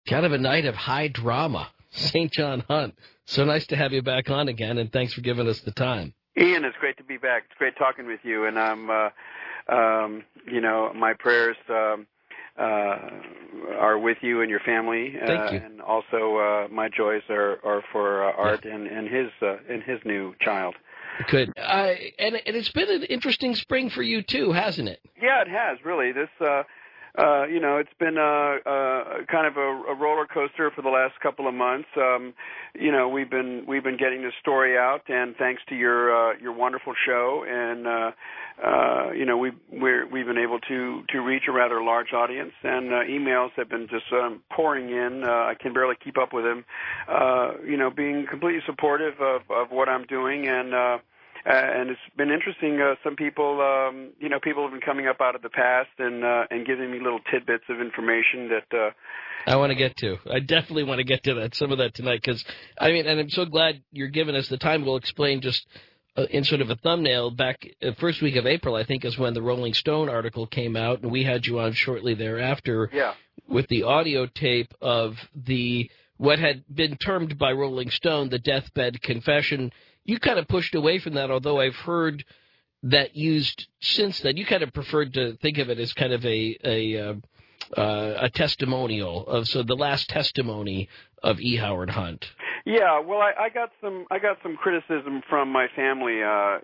kind of a night of high drama. St. John Hunt. So nice to have you back on again, and thanks for giving us the time. Ian, it's great to be back. It's great talking with you, and I'm, my prayers are with you and your family. Thank you. And also, my joys are for Art and his new child. Good. And it's been an interesting spring for you too, hasn't it? Yeah, it has really. This, it's been kind of a roller coaster for the last couple of months. We've been getting this story out, and thanks to your wonderful show, and we've been able to reach a rather large audience, and emails have been just pouring in. I can barely keep up with them. Being completely supportive of what I'm doing, and it's been interesting. Some people, people have been coming up out of the past and giving me little tidbits of information that I want to get to. I definitely want to get to some of that tonight, because and I'm so glad you're giving us the time. We'll explain just in sort of a thumbnail. Back first week of April, I think, is when the Rolling Stone article came out, and we had you on shortly thereafter with the audio tape of what had been termed by Rolling Stone the deathbed confession. You kind of pushed away from that, although I've heard that used since then. You kind of preferred to think of it as kind of a testimonial of the last testimony of E. Howard Hunt. Yeah, well, I got some criticism from my family,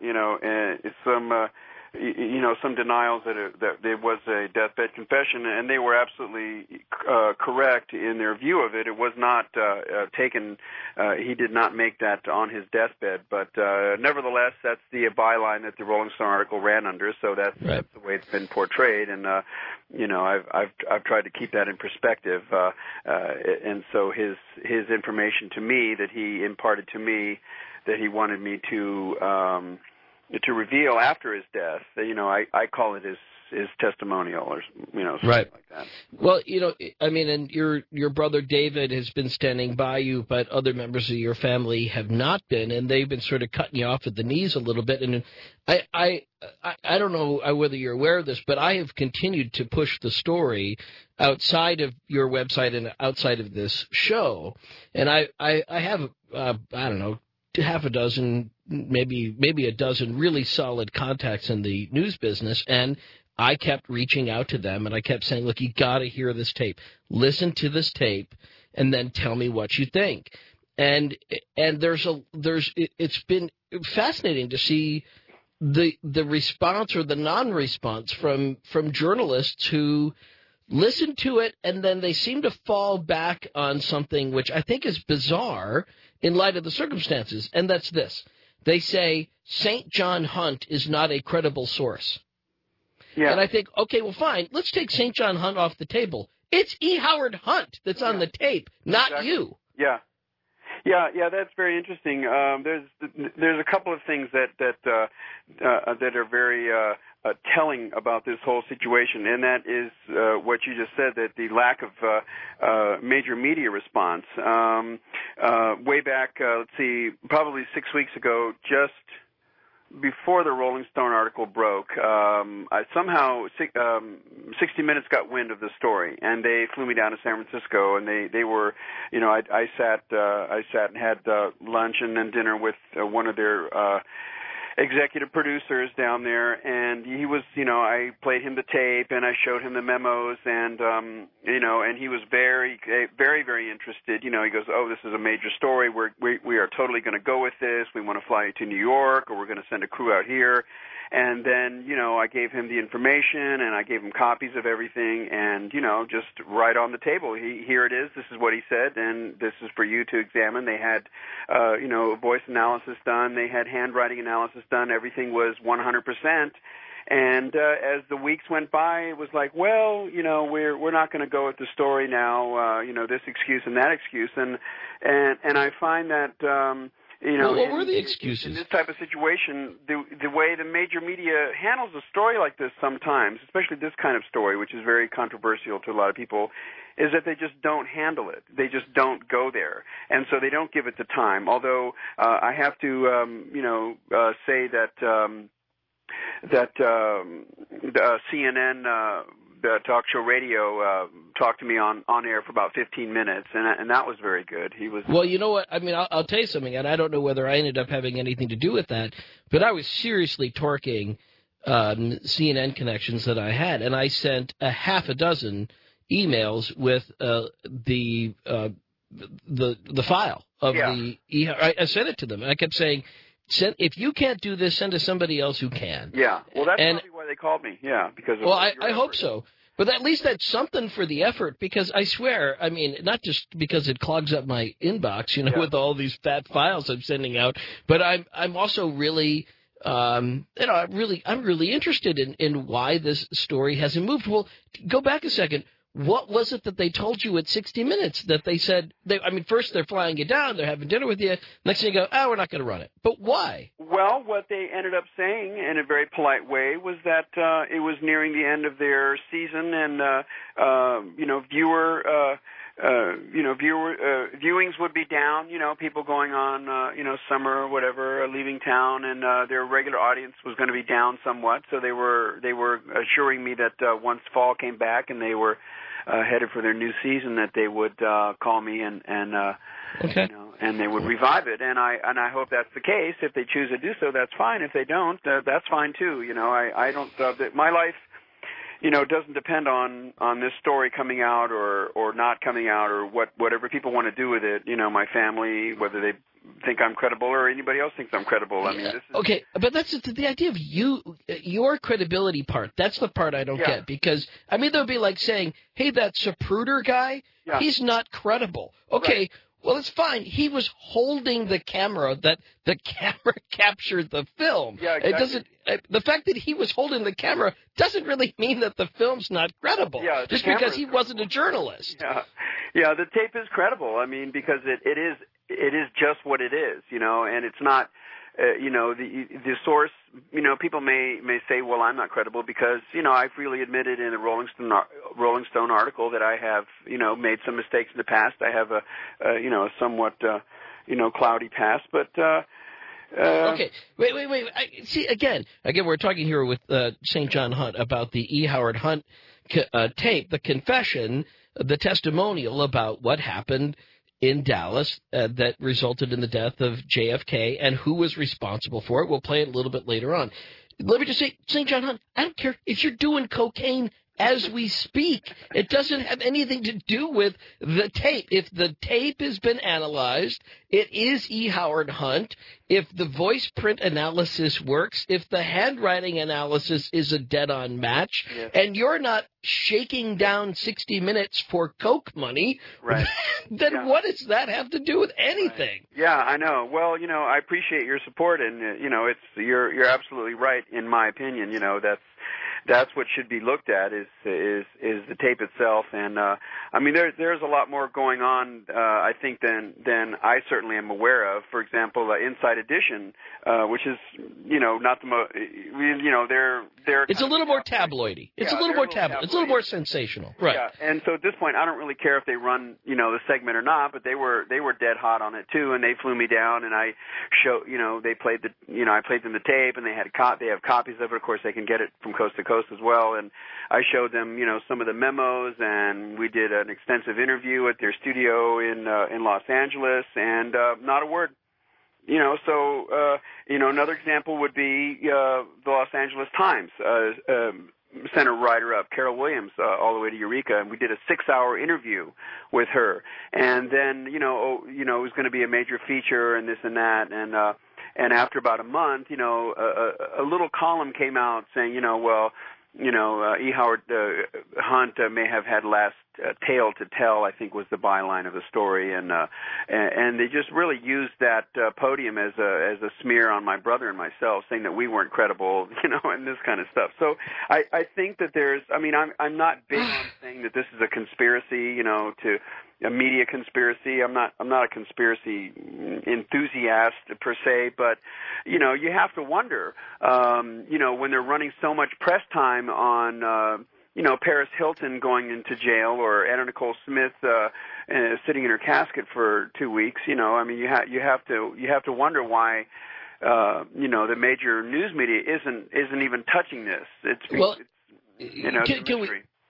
some denials that there was a deathbed confession, and they were absolutely correct in their view of it. It was not taken. He did not make that on his deathbed, but nevertheless, that's the byline that the Rolling Stone article ran under. So that's the way it's been portrayed, and I've tried to keep that in perspective. And so his information to me that he imparted to me that he wanted me to reveal after his death, I call it his testimonial, or something like that. Well, and your brother David has been standing by you, but other members of your family have not been, and they've been sort of cutting you off at the knees a little bit. And I don't know whether you're aware of this, but I have continued to push the story outside of your website and outside of this show, and I have half a dozen, maybe a dozen really solid contacts in the news business, and I kept reaching out to them, and I kept saying, look, you got to hear this tape. Listen to this tape, and then tell me what you think. And it's been fascinating to see the response or the non-response from journalists who listen to it, and then they seem to fall back on something which I think is bizarre in light of the circumstances, and that's this. They say St. John Hunt is not a credible source. Yeah. And I think, okay, well, fine. Let's take St. John Hunt off the table. It's E. Howard Hunt that's on the tape, not you. Yeah. Yeah, that's very interesting. There's a couple of things that are very telling about this whole situation, and that is what you just said, that the lack of major media response. Way back, probably 6 weeks ago, just before the Rolling Stone article broke, somehow 60 Minutes got wind of the story, and they flew me down to San Francisco, and they were, I sat and had lunch and then dinner with one of their executive producers down there, and he was, I played him the tape and I showed him the memos, and and he was very, very, very interested. He goes, "Oh, this is a major story. We are totally going to go with this. We want to fly you to New York, or we're going to send a crew out here." And then, I gave him the information, and I gave him copies of everything, and, just right on the table. Here it is. This is what he said, and this is for you to examine. They had, voice analysis done. They had handwriting analysis done. Everything was 100%. And as the weeks went by, it was like, well, we're not going to go with the story now. This excuse and that excuse, and I find that. What were the excuses? In this type of situation, the way the major media handles a story like this sometimes, especially this kind of story, which is very controversial to a lot of people, is that they just don't handle it. They just don't go there. And so they don't give it the time. Although I have to, say that CNN talk show radio talk to me on air for about 15 minutes, and that was very good. He was Well, you know what? I mean, I'll tell you something, and I don't know whether I ended up having anything to do with that, but I was seriously torquing CNN connections that I had, and I sent a half a dozen emails with the file of the. I sent it to them, and I kept saying, if you can't do this, send to somebody else who can. Yeah, well, that's probably why they called me. Yeah, because of I hope so. But at least that's something for the effort, because I swear, I mean, not just because it clogs up my inbox, with all these fat files I'm sending out, but I'm also really, I'm really interested in why this story hasn't moved. Well, go back a second. What was it that they told you at 60 Minutes that they said? First they're flying you down, they're having dinner with you. Next thing you go, we're not going to run it. But why? Well, what they ended up saying in a very polite way was that it was nearing the end of their season, and viewings would be down. People going on, summer or whatever, leaving town, and their regular audience was going to be down somewhat. So they were assuring me that once fall came back and they were headed for their new season, that they would call me and they would revive it. And I hope that's the case. If they choose to do so, that's fine. If they don't, that's fine too. I don't. My life, doesn't depend on this story coming out or not coming out, or whatever people want to do with it. My family, whether they think I'm credible or anybody else thinks I'm credible. I mean, this is... Okay, but that's the idea of your credibility part. That's the part I don't get, because they'll be like saying, "Hey, that Zapruder guy, he's not credible." Okay. Right. Well, it's fine. He was holding the camera. That the camera captured the film. Yeah, exactly. It doesn't. The fact that he was holding the camera doesn't really mean that the film's not credible. Yeah, just because he wasn't a journalist. Yeah. The tape is credible. Because it is just what it is. And it's not. The source. People may say, well, I'm not credible because I freely admitted in a Rolling Stone article that I have made some mistakes in the past. I have a somewhat cloudy past, but. Okay, wait. See, again, we're talking here with St. John Hunt about the E. Howard Hunt tape, the confession, the testimonial about what happened in Dallas that resulted in the death of JFK and who was responsible for it. We'll play it a little bit later on. Let me just say, St. John Hunt, I don't care if you're doing cocaine as we speak. It doesn't have anything to do with the tape. If the tape has been analyzed, it is E. Howard Hunt. If the voice print analysis works, if the handwriting analysis is a dead-on match, and you're not shaking down 60 Minutes for Coke money, right. then what does that have to do with anything? Right. Yeah, I know. Well, I appreciate your support, and it's you're absolutely right in my opinion. That's what should be looked at is the tape itself, and there's a lot more going on I think than I certainly am aware of. For example, Inside Edition, which is not the most they're it's a little more tabloidy. It's a little more tabloid. It's a little more sensational, right? Yeah, and so at this point, I don't really care if they run the segment or not, but they were dead hot on it too, and they flew me down, and I they played I played them the tape, and they have copies of it. Of course, they can get it from coast to coast as well, and I showed them some of the memos, and we did an extensive interview at their studio in Los Angeles, and not a word. Another example would be the Los Angeles Times sent a writer up, Carol Williams, all the way to Eureka, and we did a 6-hour interview with her, and then it was going to be a major feature and this and that, and after about a month, a little column came out saying, E. Howard Hunt may have had last tale to tell, I think was the byline of the story, and they just really used that podium as a smear on my brother and myself, saying that we weren't credible, and this kind of stuff. So I think that I'm not big on saying that this is a conspiracy, to a media conspiracy. I'm not a conspiracy enthusiast per se, but you have to wonder, when they're running so much press time on Paris Hilton going into jail, or Anna Nicole Smith sitting in her casket for 2 weeks. You have to wonder why the major news media isn't even touching this. It's a mystery.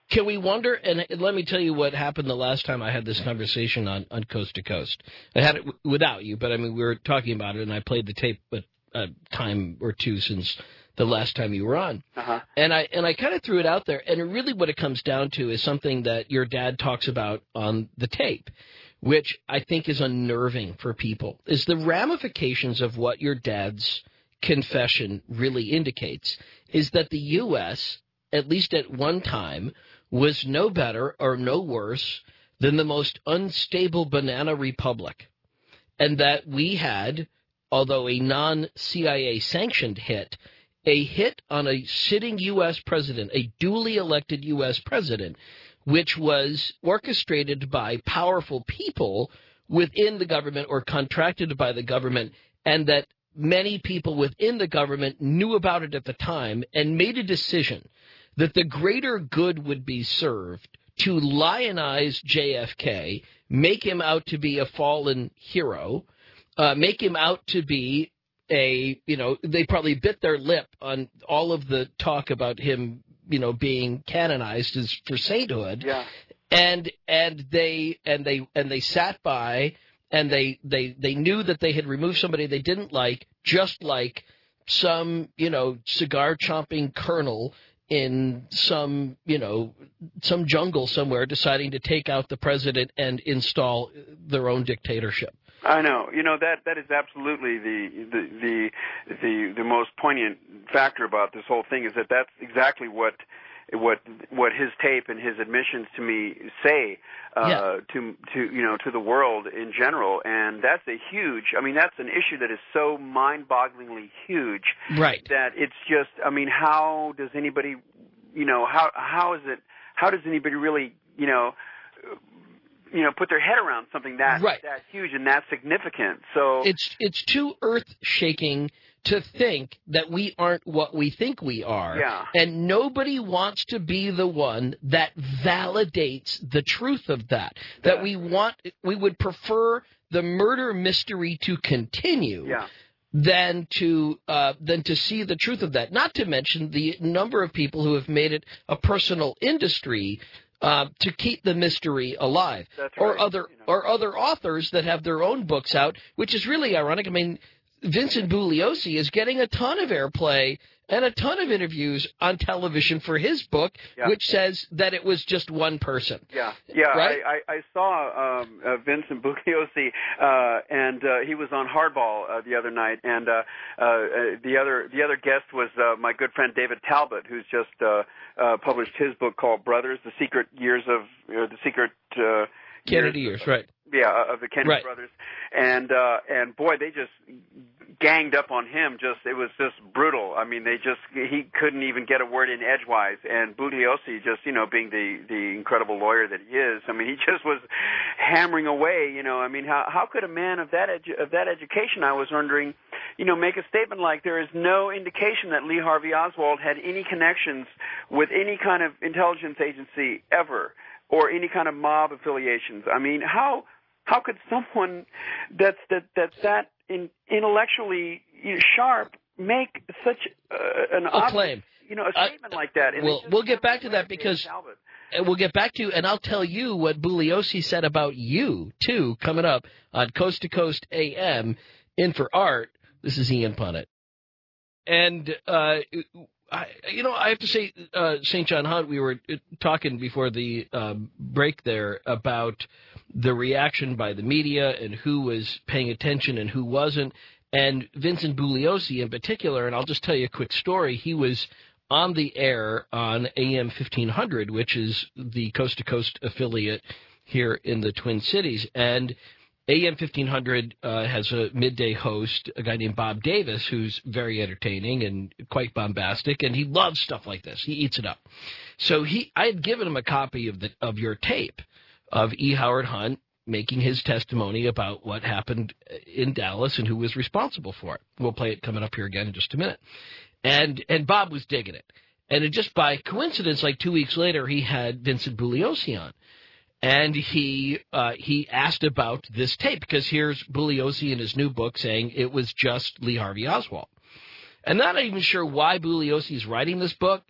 Can we wonder, and let me tell you what happened the last time I had this conversation on Coast to Coast. I had it without you, but I mean, we were talking about it, and I played the tape a time or two since the last time you were on. Uh-huh. And I kind of threw it out there, and really what it comes down to is something that your dad talks about on the tape, which I think is unnerving for people, is the ramifications of what your dad's confession really indicates, is that the U.S., at least at one time, was no better or no worse than the most unstable banana republic, and that we had, although a non-CIA sanctioned hit, a hit on a sitting U.S. president, a duly elected U.S. president, which was orchestrated by powerful people within the government or contracted by the government, and that many people within the government knew about it at the time and made a decision that the greater good would be served to lionize JFK, make him out to be a fallen hero, make him out to be they probably bit their lip on all of the talk about him, being canonized as for sainthood. Yeah. And they sat by, and they knew that they had removed somebody they didn't like, just like some, cigar chomping colonel in some jungle somewhere deciding to take out the president and install their own dictatorship. I know. That is absolutely the most poignant factor about this whole thing, is that that's exactly what his tape and his admissions to me say to the world in general. And that's that's an issue that is so mind-bogglingly huge, right, that it's just, how does anybody, how does anybody really, put their head around something that huge and that significant? So it's too earth-shaking to think that we aren't what we think we are. Yeah. And nobody wants to be the one that validates the truth of that. That we would prefer the murder mystery to continue. Yeah. Than to see the truth of that. Not to mention the number of people who have made it a personal industry to keep the mystery alive. That's or right. other authors that have their own books out, which is really ironic. I mean, Vincent Bugliosi is getting a ton of airplay and a ton of interviews on television for his book, which says that it was just one person. Yeah. Right? I saw Vincent Bugliosi, and he was on Hardball the other night, and the other guest was my good friend David Talbot, who's just published his book called Brothers: The Secret Years of Kennedy Years, right? Yeah, of the Kennedy brothers, and boy, they just ganged up on him. It was just brutal. I mean, he couldn't even get a word in edgewise. And Bugliosi, just being the incredible lawyer that he is, I mean, he just was hammering away. I mean, how could a man of that education, I was wondering, make a statement like there is no indication that Lee Harvey Oswald had any connections with any kind of intelligence agency ever, or any kind of mob affiliations. I mean, how could someone that's intellectually sharp make such a claim, a statement like that? And we'll get back to that, because we'll get back to, and I'll tell you what Bugliosi said about you too, coming up on Coast to Coast AM. In for Art, this is Ian Punnett, and I have to say, St. John Hunt, we were talking before the break there about the reaction by the media and who was paying attention and who wasn't. And Vincent Bugliosi in particular, and I'll just tell you a quick story. He was on the air on AM 1500, which is the Coast to Coast affiliate here in the Twin Cities. And AM 1500 has a midday host, a guy named Bob Davis, who's very entertaining and quite bombastic, and he loves stuff like this. He eats it up. So I had given him a copy of your tape of E. Howard Hunt making his testimony about what happened in Dallas and who was responsible for it. We'll play it coming up here again in just a minute. And Bob was digging it. And just by coincidence, like 2 weeks later, he had Vincent Bugliosi on. And he asked about this tape, because here's Bugliosi in his new book saying it was just Lee Harvey Oswald. And not even sure why Bugliosi is writing this book.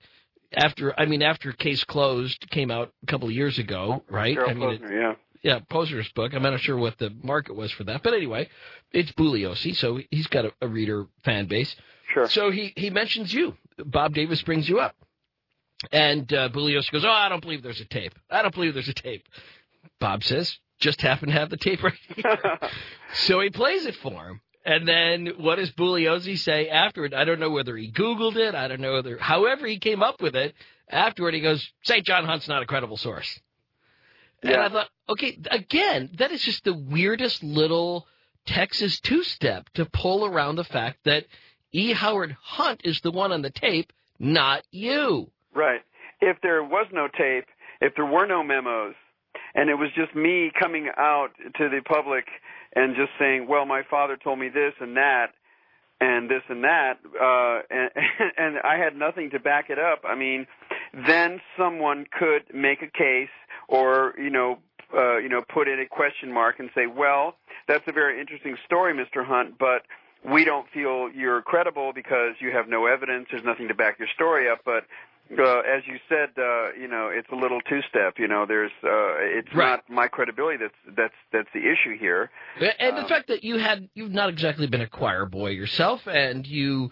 after Case Closed came out a couple of years ago, right? Gerald Posner, yeah. Yeah, Posner's book. I'm not sure what the market was for that. But anyway, it's Bugliosi, so he's got a reader fan base. Sure. So he mentions you. Bob Davis brings you up. And Bugliosi goes, I don't believe there's a tape. I don't believe there's a tape. Bob says, just happen to have the tape right here. So he plays it for him. And then what does Bugliosi say afterward? I don't know whether he Googled it. I don't know however he came up with it. Afterward, he goes, St. John Hunt's not a credible source. Yeah. And I thought, okay, again, that is just the weirdest little Texas two-step to pull around the fact that E. Howard Hunt is the one on the tape, not you. Right. If there was no tape, if there were no memos, and it was just me coming out to the public and just saying, well, my father told me this and that, and this and that, and I had nothing to back it up, I mean, then someone could make a case or, put in a question mark and say, well, that's a very interesting story, Mr. Hunt, but we don't feel you're credible because you have no evidence, there's nothing to back your story up, but as you said, it's a little two-step. It's right. Not my credibility that's the issue here. And the fact that you've not exactly been a choir boy yourself, and you're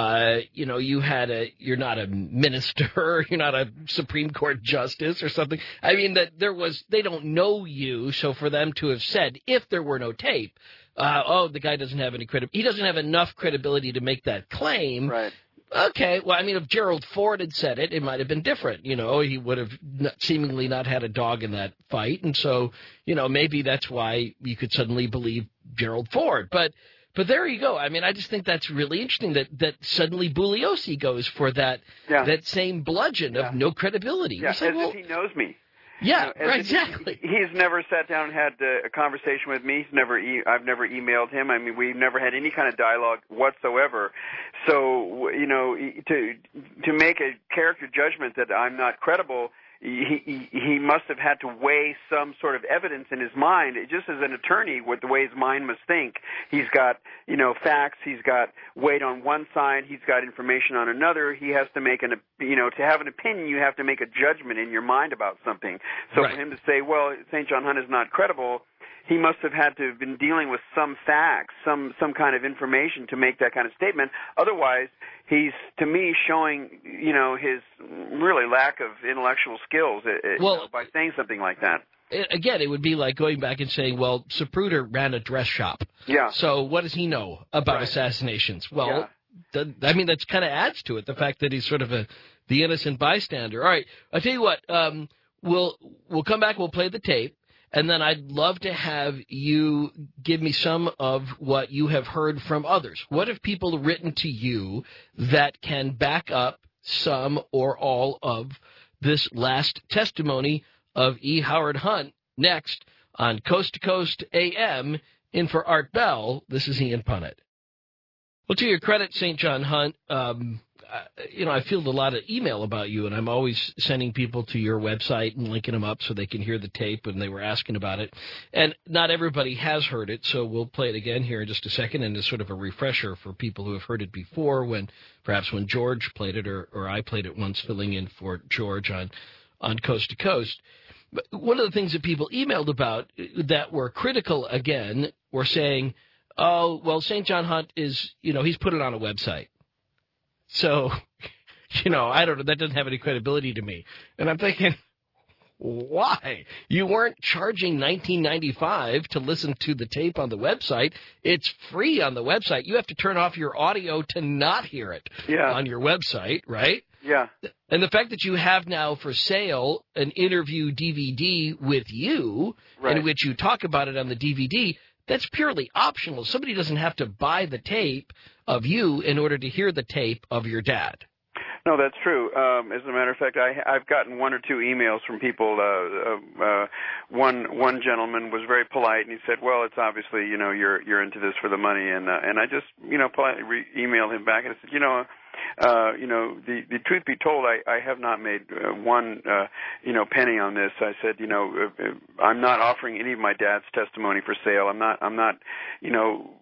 not a minister, you're not a Supreme Court justice or something. I mean that they don't know you, so for them to have said if there were no tape, the guy doesn't have any credibility. He doesn't have enough credibility to make that claim. Right. Okay, well, I mean, if Gerald Ford had said it, it might have been different. He would have seemingly not had a dog in that fight, and so, maybe that's why you could suddenly believe Gerald Ford. But there you go. I mean, I just think that's really interesting that suddenly Bugliosi goes for that same bludgeon of no credibility. Yeah, like, if he knows me. Yeah, right, exactly. He's never sat down and had a conversation with me. I've never emailed him. I mean, we've never had any kind of dialogue whatsoever. So, to make a character judgment that I'm not credible, he must have had to weigh some sort of evidence in his mind. Just as an attorney, with the way his mind must think, he's got facts, he's got weight on one side, he's got information on another. He has to make to have an opinion, you have to make a judgment in your mind about something. So right. For him to say, well, St. John Hunt is not credible, he must have had to have been dealing with some facts, some kind of information to make that kind of statement. Otherwise, he's, to me, showing, his really lack of intellectual skills by saying something like that. Again, it would be like going back and saying, well, Zapruder ran a dress shop. Yeah. So what does he know about assassinations? Well, that kind of adds to it, the fact that he's sort of the innocent bystander. All right, I'll tell you what, we'll come back, we'll play the tape. And then I'd love to have you give me some of what you have heard from others. What have people written to you that can back up some or all of this last testimony of E. Howard Hunt? Next on Coast to Coast AM. In for Art Bell, this is Ian Punnett. Well, to your credit, St. John Hunt, I field a lot of email about you, and I'm always sending people to your website and linking them up so they can hear the tape, and they were asking about it. And not everybody has heard it, so we'll play it again here in just a second, and as sort of a refresher for people who have heard it before, perhaps when George played it or I played it once, filling in for George on Coast to Coast. But one of the things that people emailed about that were critical, again, were saying, oh, well, St. John Hunt is, he's put it on a website. So, I don't know, that doesn't have any credibility to me. And I'm thinking, why? You weren't charging $19.95 to listen to the tape on the website. It's free on the website. You have to turn off your audio to not hear it on your website, right? Yeah. And the fact that you have now for sale an interview DVD with you, in which you talk about it on the DVD, that's purely optional. Somebody doesn't have to buy the tape of you in order to hear the tape of your dad. No, that's true. As a matter of fact, I've gotten one or two emails from people. One gentleman was very polite, and he said, "Well, it's obviously you're into this for the money," and I just politely emailed him back and I said, the truth be told, I have not made one penny on this. I said, I'm not offering any of my dad's testimony for sale. I'm not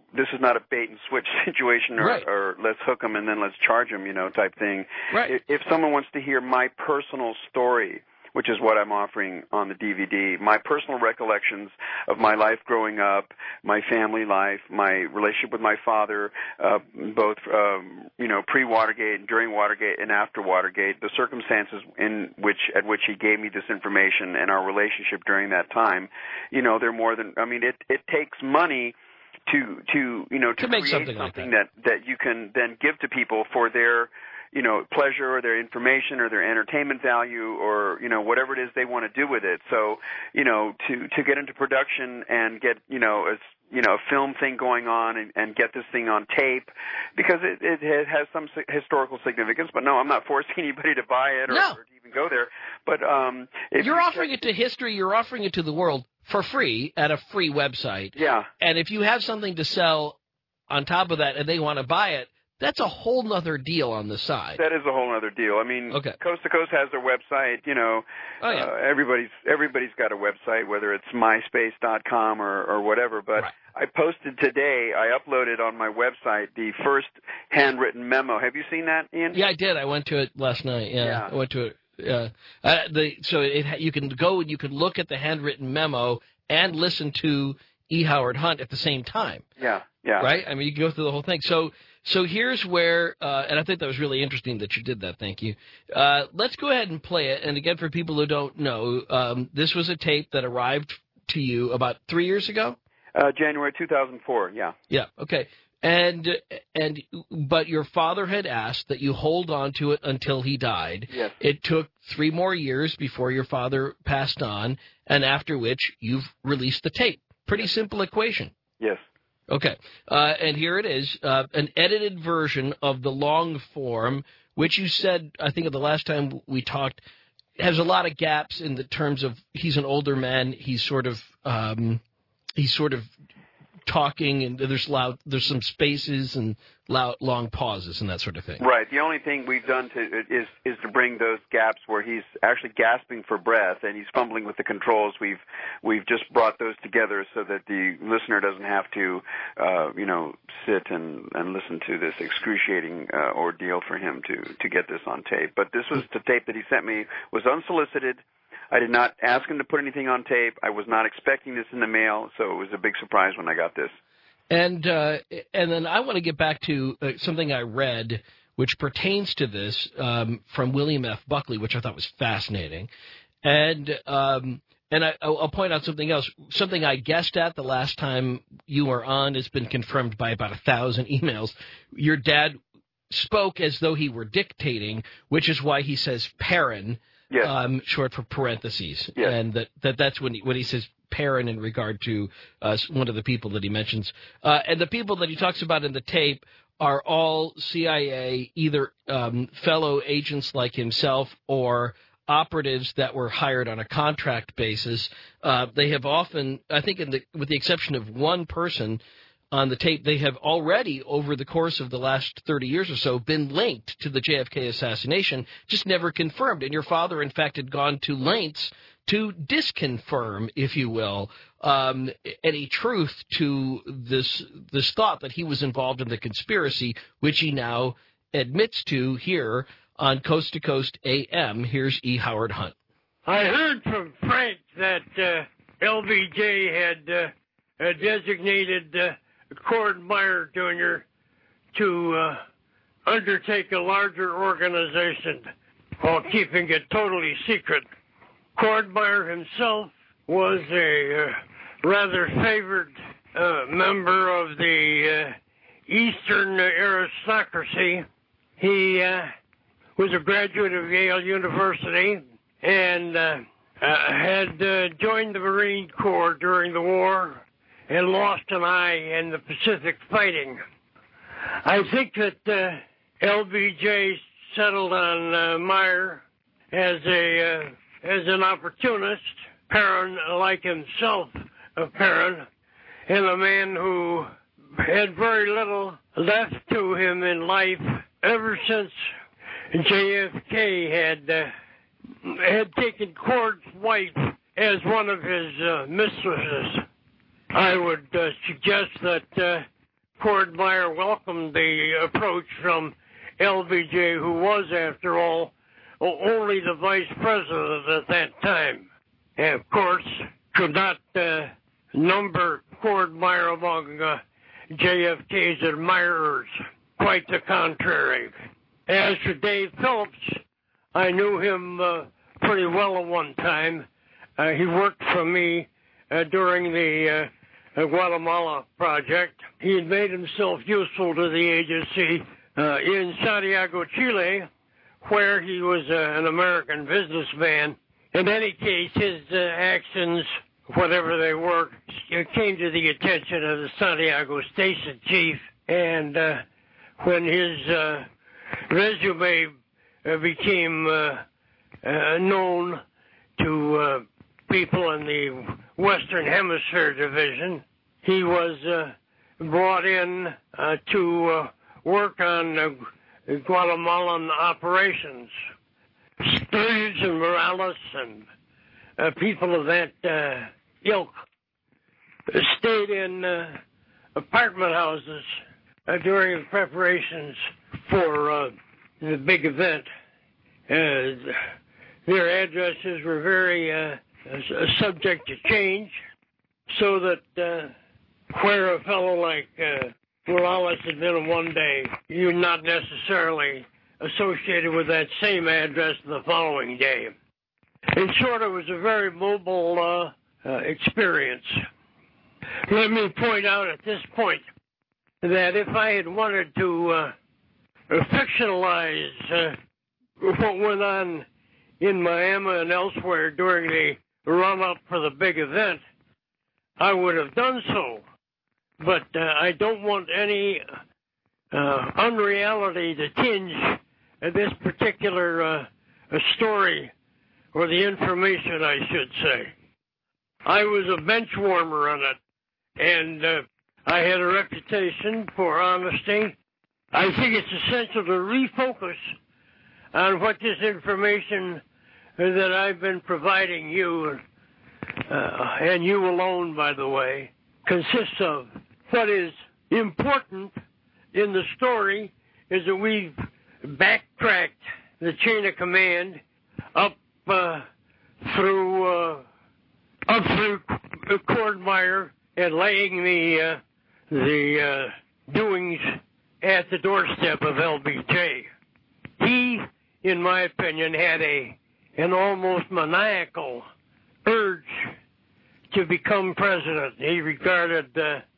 this is not a bait and switch situation or let's hook them and then let's charge them, type thing. Right. If someone wants to hear my personal story, which is what I'm offering on the DVD, my personal recollections of my life growing up, my family life, my relationship with my father, both pre-Watergate and during Watergate and after Watergate, the circumstances at which he gave me this information and our relationship during that time, they're more than, it takes money to make create something like that you can then give to people for their pleasure or their information or their entertainment value or, whatever it is they want to do with it. So, to get into production and get, a film thing going on and get this thing on tape because it has some historical significance. But no, I'm not forcing anybody to buy it or to even go there. But if you're offering it to history, you're offering it to the world for free at a free website. Yeah. And if you have something to sell on top of that and they want to buy it, that's a whole nother deal on the side. That is a whole other deal. Coast to Coast has their website. Everybody's got a website, whether it's myspace.com or whatever. But right. I posted today, I uploaded on my website the first handwritten memo. Have you seen that, Ian? Yeah, I did. I went to it last night. Yeah. I went to it. You can go and you can look at the handwritten memo and listen to E. Howard Hunt at the same time. Yeah. Right? You can go through the whole thing. So here's where, and I think that was really interesting that you did that. Thank you. Let's go ahead and play it. And again, for people who don't know, this was a tape that arrived to you about 3 years ago? January 2004, yeah. Yeah, okay. But your father had asked that you hold on to it until he died. Yes. It took 3 more years before your father passed on, and after which you've released the tape. Pretty simple equation. Yes. Okay, and here it is, an edited version of the long form, which you said, I think, the last time we talked, has a lot of gaps in the terms of he's an older man, he's sort of talking, and there's some spaces and long pauses and that sort of thing. Right. The only thing we've done is to bring those gaps where he's actually gasping for breath and he's fumbling with the controls. We've just brought those together so that the listener doesn't have to, sit and listen to this excruciating ordeal for him to get this on tape. But this was the tape that he sent me, was unsolicited. I did not ask him to put anything on tape. I was not expecting this in the mail, so it was a big surprise when I got this. And then I want to get back to something I read which pertains to this from William F. Buckley, which I thought was fascinating. And I'll point out something else. Something I guessed at the last time you were on has been confirmed by about 1,000 emails. Your dad spoke as though he were dictating, which is why he says Perrin. Yes. Short for parentheses, yes. And that's when he says Perrin in regard to one of the people that he mentions. And the people that he talks about in the tape are all CIA, either fellow agents like himself or operatives that were hired on a contract basis. They have often, I think with the exception of one person on the tape, they have already, over the course of the last 30 years or so, been linked to the JFK assassination, just never confirmed. And your father, in fact, had gone to lengths to disconfirm, if you will, any truth to this thought that he was involved in the conspiracy, which he now admits to here on Coast to Coast AM. Here's E. Howard Hunt. I heard from Frank that LBJ had designated Cord Meyer Jr. to undertake a larger organization while keeping it totally secret. Cord Meyer himself was a rather favored member of the Eastern aristocracy. He was a graduate of Yale University and had joined the Marine Corps during the war and lost an eye in the Pacific fighting. I think that LBJ settled on Meyer as an opportunist, Perrin like himself, Perrin, and a man who had very little left to him in life ever since JFK had taken Cord's wife as one of his mistresses. I would suggest that Cord Meyer welcomed the approach from LBJ, who was, after all, only the vice president at that time. And, of course, could not number Cord Meyer among JFK's admirers. Quite the contrary. As for Dave Phillips, I knew him pretty well at one time. He worked for me during the Guatemala project. He had made himself useful to the agency in Santiago, Chile, where he was an American businessman. In any case, his actions, whatever they were, came to the attention of the Santiago station chief, and when his resume became known to people in the Western Hemisphere Division, he was brought in to work on Guatemalan operations. Sturridge and Morales and people of that ilk stayed in apartment houses during the preparations for the big event. Their addresses were very subject to change, so that where a fellow like Morales had been one day, you're not necessarily associated with that same address the following day. In short, it was a very mobile experience. Let me point out at this point that if I had wanted to fictionalize what went on in Miami and elsewhere during the run-up for the big event, I would have done so. But I don't want any unreality to tinge this particular story, or the information, I should say. I was a bench warmer on it, and I had a reputation for honesty. I think it's essential to refocus on what this information that I've been providing you, and you alone, by the way, consists of. What is important in the story is that we've backtracked the chain of command up through Cord Meyer and laying the doings at the doorstep of LBJ. He, in my opinion, had an almost maniacal urge to become president. He regarded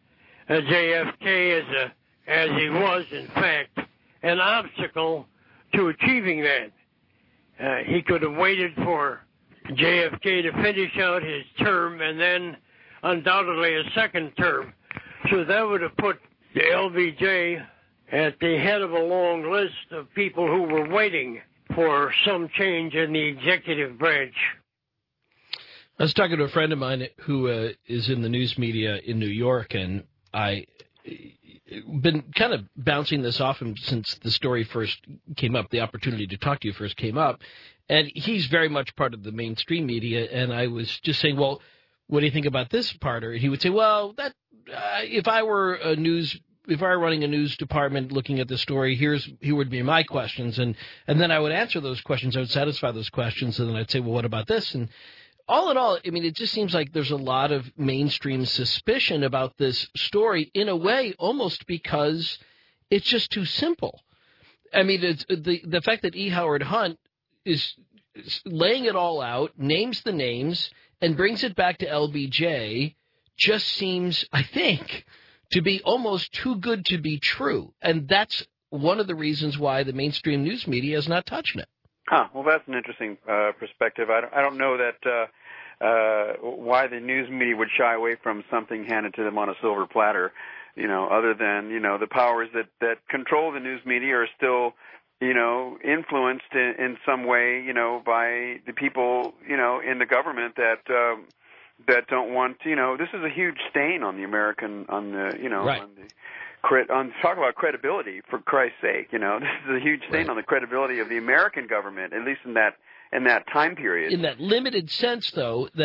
JFK as he was, in fact, an obstacle to achieving that. He could have waited for JFK to finish out his term and then undoubtedly a second term. So that would have put the LBJ at the head of a long list of people who were waiting for some change in the executive branch. I was talking to a friend of mine who is in the news media in New York, and I've been kind of bouncing this off him since the story first came up, the opportunity to talk to you first came up. And he's very much part of the mainstream media, and I was just saying, well, what do you think about this part? Or he would say, well, that if I were running a news department looking at the story, here would be my questions. And then I would answer those questions. I would satisfy those questions. And then I'd say, well, what about this? And all in all, I mean, it just seems like there's a lot of mainstream suspicion about this story in a way, almost because it's just too simple. I mean, it's the fact that E. Howard Hunt is laying it all out, names the names, and brings it back to LBJ just seems, I think, to be almost too good to be true. And that's one of the reasons why the mainstream news media is not touching it. Well, that's an interesting perspective. I don't know that why the news media would shy away from something handed to them on a silver platter, other than, the powers that control the news media are still, influenced in some way, by the people, in the government that don't want, this is a huge stain on the American, right. Talk about credibility, for Christ's sake, this is a huge stain on the credibility of the American government, at least in that time period. In that limited sense, though, that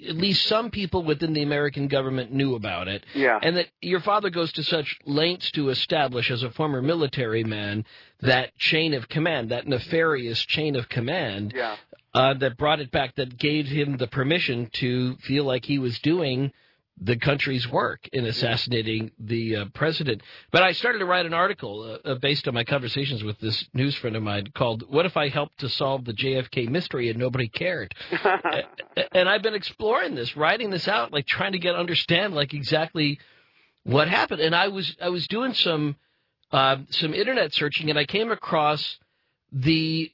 at least some people within the American government knew about it. Yeah. And that your father goes to such lengths to establish, as a former military man, that chain of command, that nefarious chain of command that brought it back, that gave him the permission to feel like he was doing the country's work in assassinating the president. But I started to write an article based on my conversations with this news friend of mine called "What If I Helped to Solve the JFK Mystery and Nobody Cared?" And I've been exploring this, writing this out, like trying to understand like exactly what happened. And I was doing some internet searching, and I came across the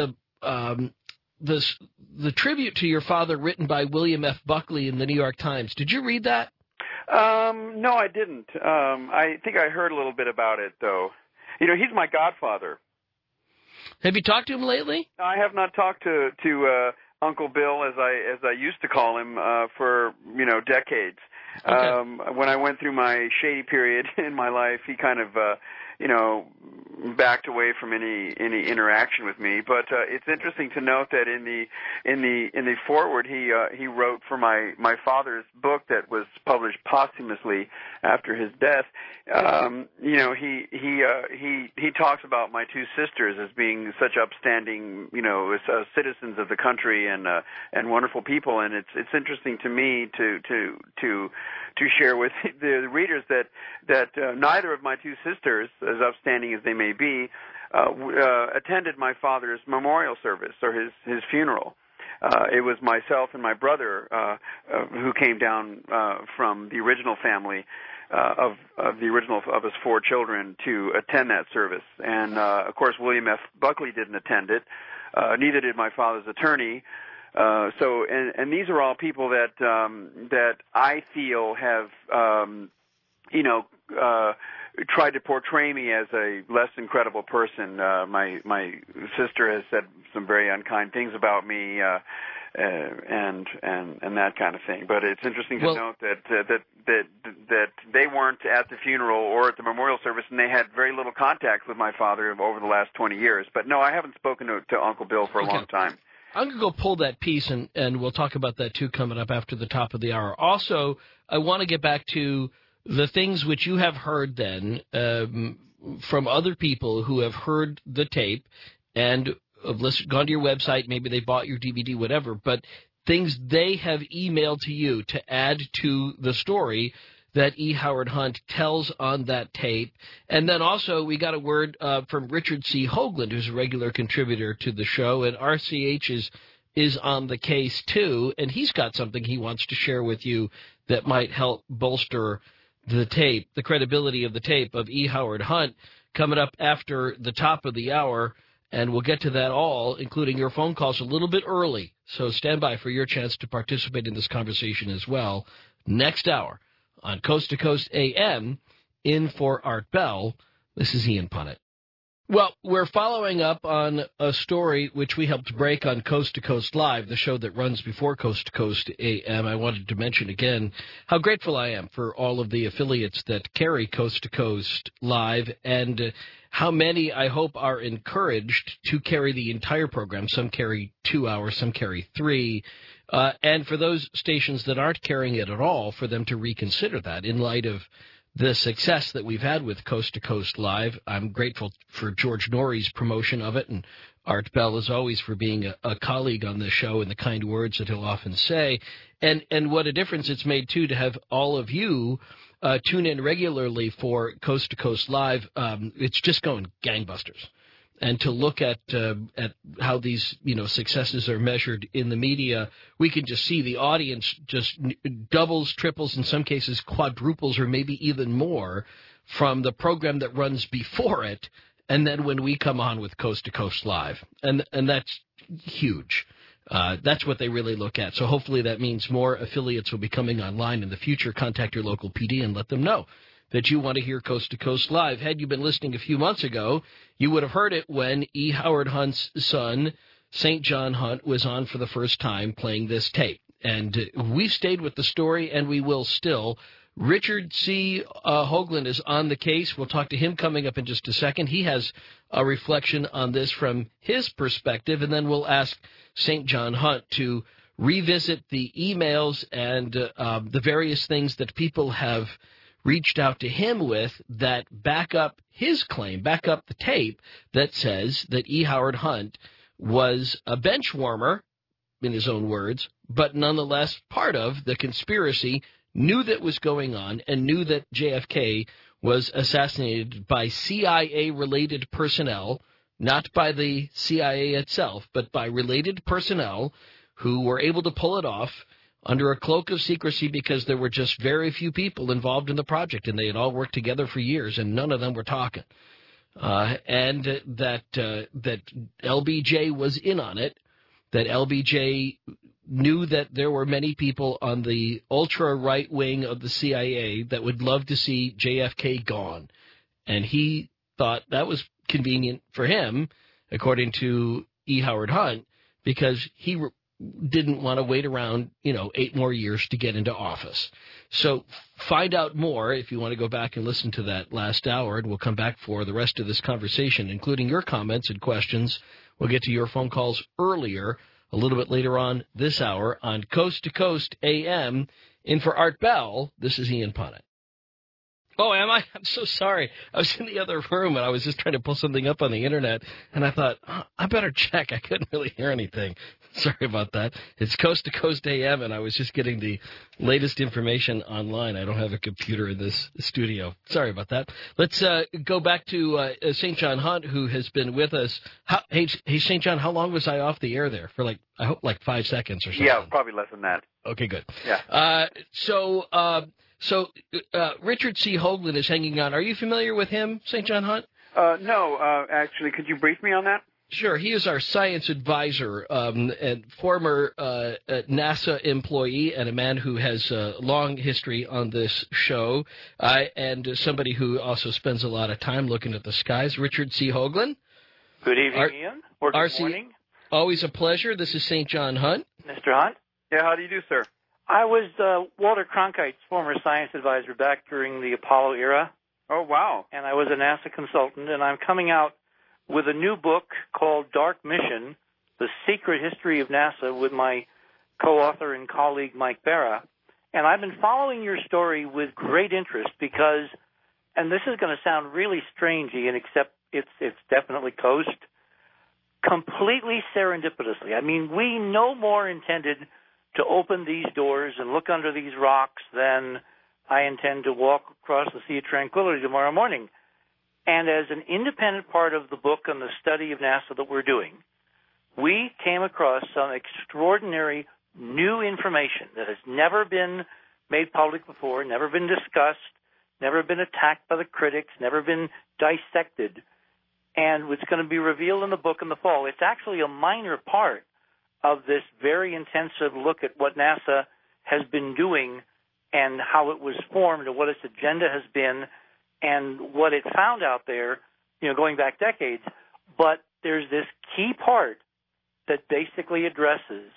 tribute to your father written by William F. Buckley in the New York Times. Did you read that? No, I didn't. I think I heard a little bit about it, though. You know, he's my godfather. Have you talked to him lately? I have not talked to Uncle Bill, as I used to call him, for decades. Okay. When I went through my shady period in my life, he kind of backed away from any interaction with me. But it's interesting to note that in the foreword he wrote for my father's book that was published posthumously after his death. He talks about my two sisters as being such upstanding citizens of the country and wonderful people. And it's interesting to me to share with the readers that neither of my two sisters, as upstanding as they may be, attended my father's memorial service or his funeral. It was myself and my brother who came down from the original family of his four children to attend that service. And of course, William F. Buckley didn't attend it. Neither did my father's attorney. And these are all people that I feel have tried to portray me as a less than credible person. My sister has said some very unkind things about me, and that kind of thing. But it's interesting to note that they weren't at the funeral or at the memorial service, and they had very little contact with my father over the last 20 years. But no, I haven't spoken to Uncle Bill for a long time. I'm going to go pull that piece, and we'll talk about that, too, coming up after the top of the hour. Also, I want to get back to the things which you have heard then from other people who have heard the tape and have gone to your website, maybe they bought your DVD, whatever, but things they have emailed to you to add to the story that E. Howard Hunt tells on that tape. And then also we got a word from Richard C. Hoagland, who's a regular contributor to the show, and RCH is on the case too, and he's got something he wants to share with you that might help bolster the tape, the credibility of the tape of E. Howard Hunt, coming up after the top of the hour, and we'll get to that all, including your phone calls, a little bit early. So stand by for your chance to participate in this conversation as well. Next hour on Coast to Coast AM, in for Art Bell. This is Ian Punnett. Well, we're following up on a story which we helped break on Coast to Coast Live, the show that runs before Coast to Coast AM. I wanted to mention again how grateful I am for all of the affiliates that carry Coast to Coast Live, and how many, I hope, are encouraged to carry the entire program. Some carry 2 hours, some carry 3. And for those stations that aren't carrying it at all, for them to reconsider that in light of the success that we've had with Coast to Coast Live. I'm grateful for George Norrie's promotion of it, and Art Bell, as always, for being a colleague on this show and the kind words that he'll often say. And what a difference it's made, too, to have all of you tune in regularly for Coast to Coast Live. It's just going gangbusters. And to look at how these successes are measured in the media, we can just see the audience just doubles, triples, in some cases quadruples, or maybe even more from the program that runs before it, and then when we come on with Coast to Coast Live, and that's huge. That's what they really look at. So hopefully that means more affiliates will be coming online in the future. Contact your local PD and let them know that you want to hear Coast to Coast Live. Had you been listening a few months ago, you would have heard it when E. Howard Hunt's son, St. John Hunt, was on for the first time playing this tape. And we've stayed with the story, and we will still. Richard C. Hoagland is on the case. We'll talk to him coming up in just a second. He has a reflection on this from his perspective, and then we'll ask St. John Hunt to revisit the emails and the various things that people have reached out to him with that back up his claim, back up the tape that says that E. Howard Hunt was a bench warmer, in his own words, but nonetheless part of the conspiracy, knew that was going on, and knew that JFK was assassinated by CIA-related personnel, not by the CIA itself, but by related personnel who were able to pull it off under a cloak of secrecy because there were just very few people involved in the project, and they had all worked together for years, and none of them were talking. And that LBJ was in on it, that LBJ knew that there were many people on the ultra-right wing of the CIA that would love to see JFK gone. And he thought that was convenient for him, according to E. Howard Hunt, because he didn't want to wait around, 8 more years to get into office. So find out more if you want to go back and listen to that last hour, and we'll come back for the rest of this conversation, including your comments and questions. We'll get to your phone calls earlier, a little bit later on this hour on Coast to Coast AM. In for Art Bell, this is Ian Punnett. Oh, am I? I'm so sorry. I was in the other room, and I was just trying to pull something up on the Internet, and I thought, I better check. I couldn't really hear anything. Sorry about that. It's Coast to Coast AM, and I was just getting the latest information online. I don't have a computer in this studio. Sorry about that. Let's go back to St. John Hunt, who has been with us. Hey, St. John, how long was I off the air there? For I hope 5 seconds or something. Yeah, probably less than that. Okay, good. Yeah. So Richard C. Hoagland is hanging on. Are you familiar with him, St. John Hunt? No, actually, could you brief me on that? Sure. He is our science advisor, and former NASA employee, and a man who has a long history on this show, and somebody who also spends a lot of time looking at the skies. Richard C. Hoagland. Good evening, Ian. Or good morning. Always a pleasure. This is St. John Hunt. Mr. Hunt? Yeah, how do you do, sir? I was Walter Cronkite's former science advisor back during the Apollo era. Oh, wow. And I was a NASA consultant, and I'm coming out with a new book called Dark Mission, The Secret History of NASA, with my co-author and colleague Mike Barra. And I've been following your story with great interest because, and this is going to sound really strange, Ian, except it's definitely coast, completely serendipitously. I mean, we no more intended to open these doors and look under these rocks than I intend to walk across the Sea of Tranquility tomorrow morning. And as an independent part of the book and the study of NASA that we're doing, we came across some extraordinary new information that has never been made public before, never been discussed, never been attacked by the critics, never been dissected. And it's going to be revealed in the book in the fall. It's actually a minor part of this very intensive look at what NASA has been doing and how it was formed and what its agenda has been and what it found out there, going back decades. But there's this key part that basically addresses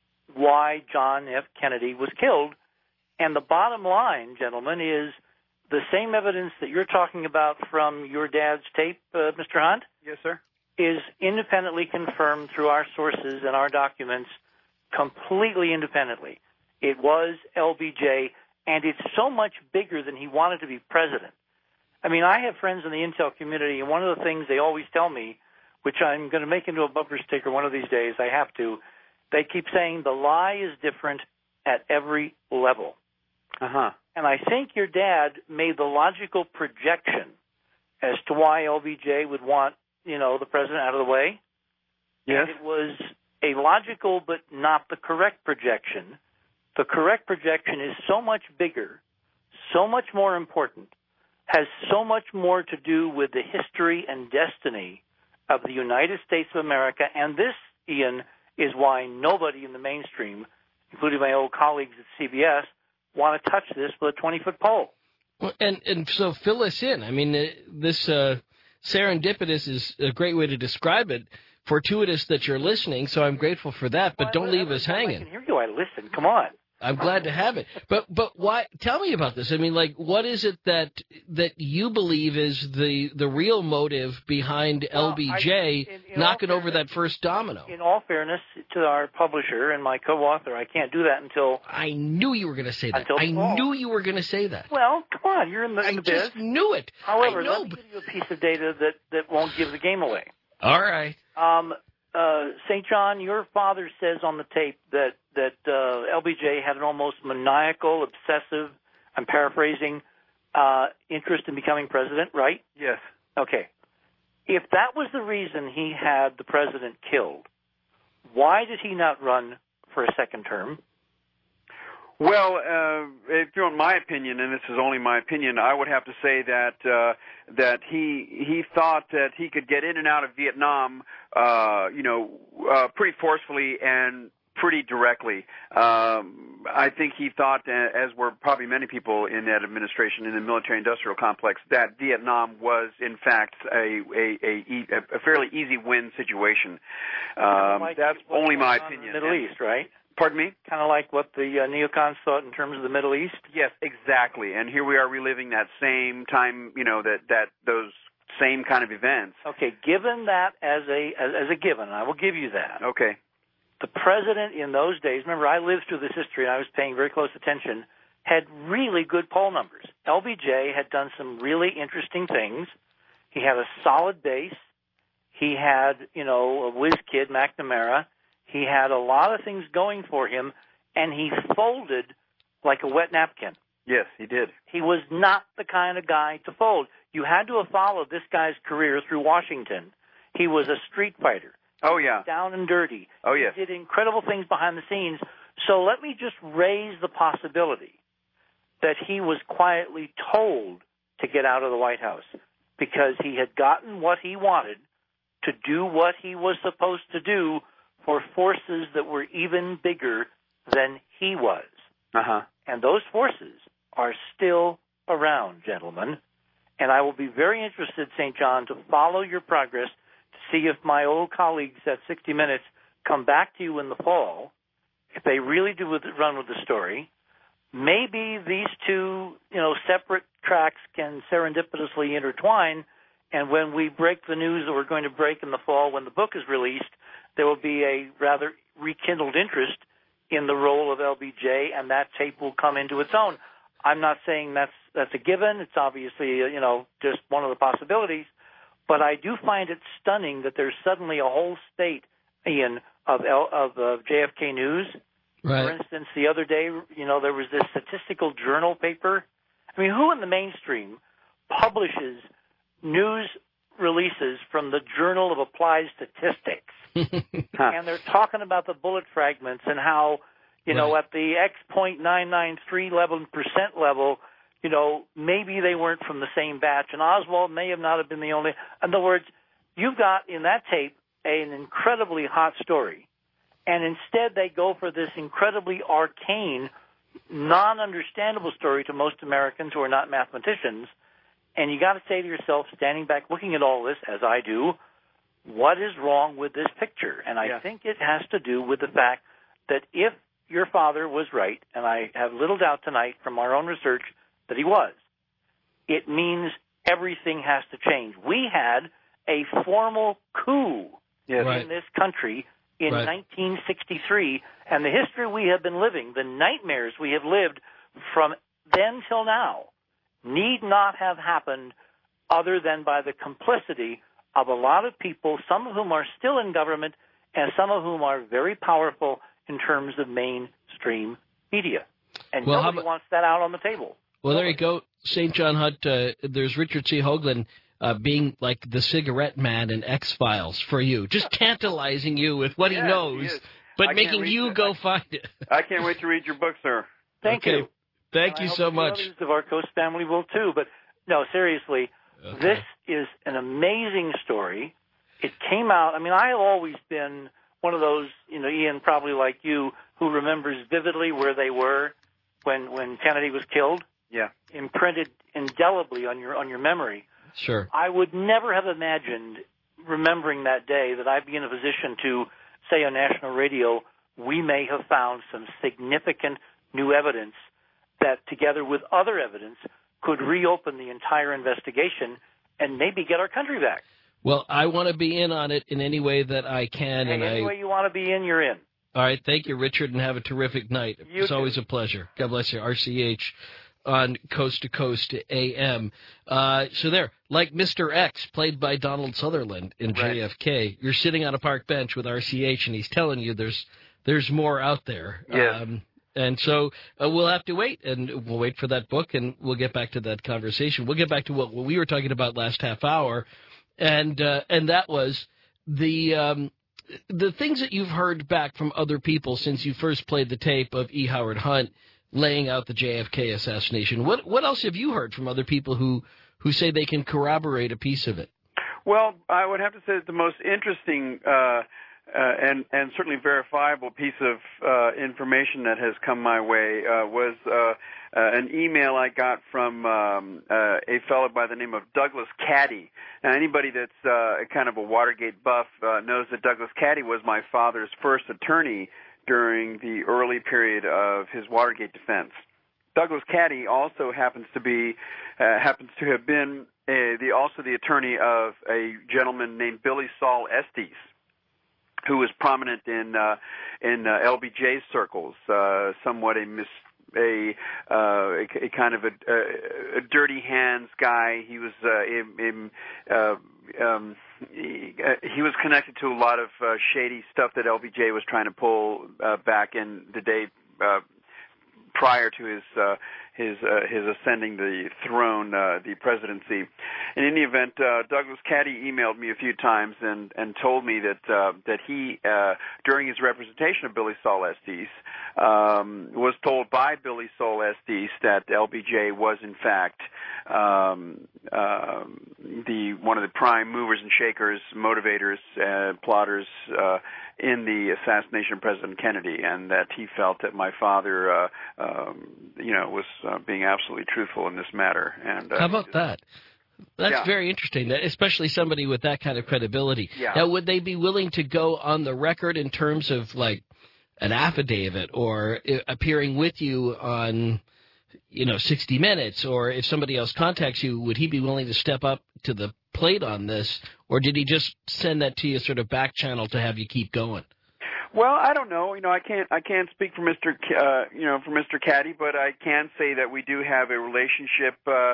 why John F. Kennedy was killed. And the bottom line, gentlemen, is the same evidence that you're talking about from your dad's tape, Mr. Hunt? Yes, sir. Is independently confirmed through our sources and our documents completely independently. It was LBJ, and it's so much bigger than he wanted to be president. I mean, I have friends in the intel community, and one of the things they always tell me, which I'm going to make into a bumper sticker one of these days, I have to, they keep saying the lie is different at every level. Uh-huh. And I think your dad made the logical projection as to why LBJ would want the president out of the way. Yes. And it was a logical but not the correct projection. The correct projection is so much bigger, so much more important, has so much more to do with the history and destiny of the United States of America. And this, Ian, is why nobody in the mainstream, including my old colleagues at CBS, want to touch this with a 20-foot pole. Well, and so fill us in. I mean, this serendipitous is a great way to describe it. Fortuitous that you're listening, so I'm grateful for that, but don't leave us hanging. I can hear you. I listen. Come on. I'm glad to have it. But why? Tell me about this. I mean, like, what is it that you believe is the real motive behind LBJ knocking over that first domino? In all fairness to our publisher and my co-author, I can't do that until... I knew you were going to say that. I knew you were going to say that. Well, come on, you're in the biz. I just knew it. However, let me give you a piece of data that won't give the game away. All right. St. John, your father says on the tape that LBJ had an almost maniacal, obsessive, I'm paraphrasing, interest in becoming president, right? Yes. Okay. If that was the reason he had the president killed, why did he not run for a second term? Well, if you want my opinion, and this is only my opinion, I would have to say that he thought that he could get in and out of Vietnam, pretty forcefully and pretty directly. I think he thought, as were probably many people in that administration, in the military-industrial complex, that Vietnam was, in fact, a fairly easy win situation. That's only my opinion. The Middle East, right? Pardon me? Kind of like what the neocons thought in terms of the Middle East? Yes, exactly. And here we are reliving that same time, those same kind of events. Okay, given that as a given, I will give you that. Okay. The president in those days, remember I lived through this history and I was paying very close attention, had really good poll numbers. LBJ had done some really interesting things. He had a solid base. He had, a whiz kid, McNamara. He had a lot of things going for him, and he folded like a wet napkin. Yes, he did. He was not the kind of guy to fold. You had to have followed this guy's career through Washington. He was a street fighter. Oh, yeah. Down and dirty. Oh, yes. He did incredible things behind the scenes. So let me just raise the possibility that he was quietly told to get out of the White House because he had gotten what he wanted to do what he was supposed to do for forces that were even bigger than he was. Uh-huh. And those forces are still around, gentlemen. And I will be very interested, St. John, to follow your progress to see if my old colleagues at 60 Minutes come back to you in the fall, if they really do run with the story. Maybe these two, separate tracks can serendipitously intertwine, and when we break the news that we're going to break in the fall when the book is released, there will be a rather rekindled interest in the role of LBJ, and that tape will come into its own. I'm not saying that's a given. It's obviously, just one of the possibilities. But I do find it stunning that there's suddenly a whole state, Ian, of JFK News. Right. For instance, the other day, there was this statistical journal paper. I mean, who in the mainstream publishes news releases from the Journal of Applied Statistics? And they're talking about the bullet fragments and how, at the X.993% level, maybe they weren't from the same batch. And Oswald may have not have been the only. In other words, you've got in that tape an incredibly hot story. And instead they go for this incredibly arcane, non-understandable story to most Americans who are not mathematicians. And you got to say to yourself, standing back, looking at all this, as I do, what is wrong with this picture? And I think it has to do with the fact that if your father was right, and I have little doubt tonight from our own research that he was, it means everything has to change. We had a formal coup in this country in 1963, and the history we have been living, the nightmares we have lived from then till now, need not have happened other than by the complicity of a lot of people, some of whom are still in government and some of whom are very powerful in terms of mainstream media. And nobody wants that out on the table. Well, there you go. St. John Hunt, there's Richard C. Hoagland being like the cigarette man in X-Files for you, just tantalizing you with what he knows, but making you go find it. I can't wait to read your book, sir. Thank you. Thank you so much. Others of our Coast family will too. But no, seriously, this is an amazing story. It came out. I mean, I have always been one of those, Ian, probably like you, who remembers vividly where they were when Kennedy was killed. Yeah. Imprinted indelibly on your memory. Sure. I would never have imagined, remembering that day, that I'd be in a position to say on national radio, we may have found some significant new evidence that, together with other evidence, could reopen the entire investigation and maybe get our country back. Well, I want to be in on it in any way that I can. Any way you want to be in, you're in. All right. Thank you, Richard, and have a terrific night. It's always a pleasure. God bless you. RCH on Coast to Coast AM. So there, like Mr. X, played by Donald Sutherland in JFK, you're sitting on a park bench with RCH, and he's telling you there's more out there. Yes. And so we'll have to wait, and we'll wait for that book, and we'll get back to that conversation. We'll get back to what we were talking about last half hour, and that was the things that you've heard back from other people since you first played the tape of E. Howard Hunt laying out the JFK assassination. What else have you heard from other people who say they can corroborate a piece of it? Well, I would have to say that the most interesting and certainly verifiable piece of information that has come my way was an email I got from a fellow by the name of Douglas Caddy. Now, anybody that's kind of a Watergate buff knows that Douglas Caddy was my father's first attorney during the early period of his Watergate defense. Douglas Caddy also happens to have been also the attorney of a gentleman named Billy Saul Estes, who was prominent in LBJ circles, somewhat a kind of a dirty hands guy. He was he was connected to a lot of shady stuff that LBJ was trying to pull back in the day prior to his ascending the throne, the presidency. In any event, Douglas Caddy emailed me a few times and told me that he, during his representation of Billy Saul Estes, was told by Billy Saul Estes that LBJ was in fact one of the prime movers and shakers, motivators, plotters in the assassination of President Kennedy, and that he felt that my father, was being absolutely truthful in this matter. And how about that? That's very interesting, especially somebody with that kind of credibility. Yeah. Now, would they be willing to go on the record in terms of, like, an affidavit or appearing with you on, 60 Minutes, or if somebody else contacts you, would he be willing to step up to the plate on this, or did he just send that to you sort of back channel to have you keep going? Well, I don't know. I can't speak for Mr. Caddy, but I can say that we do have a relationship,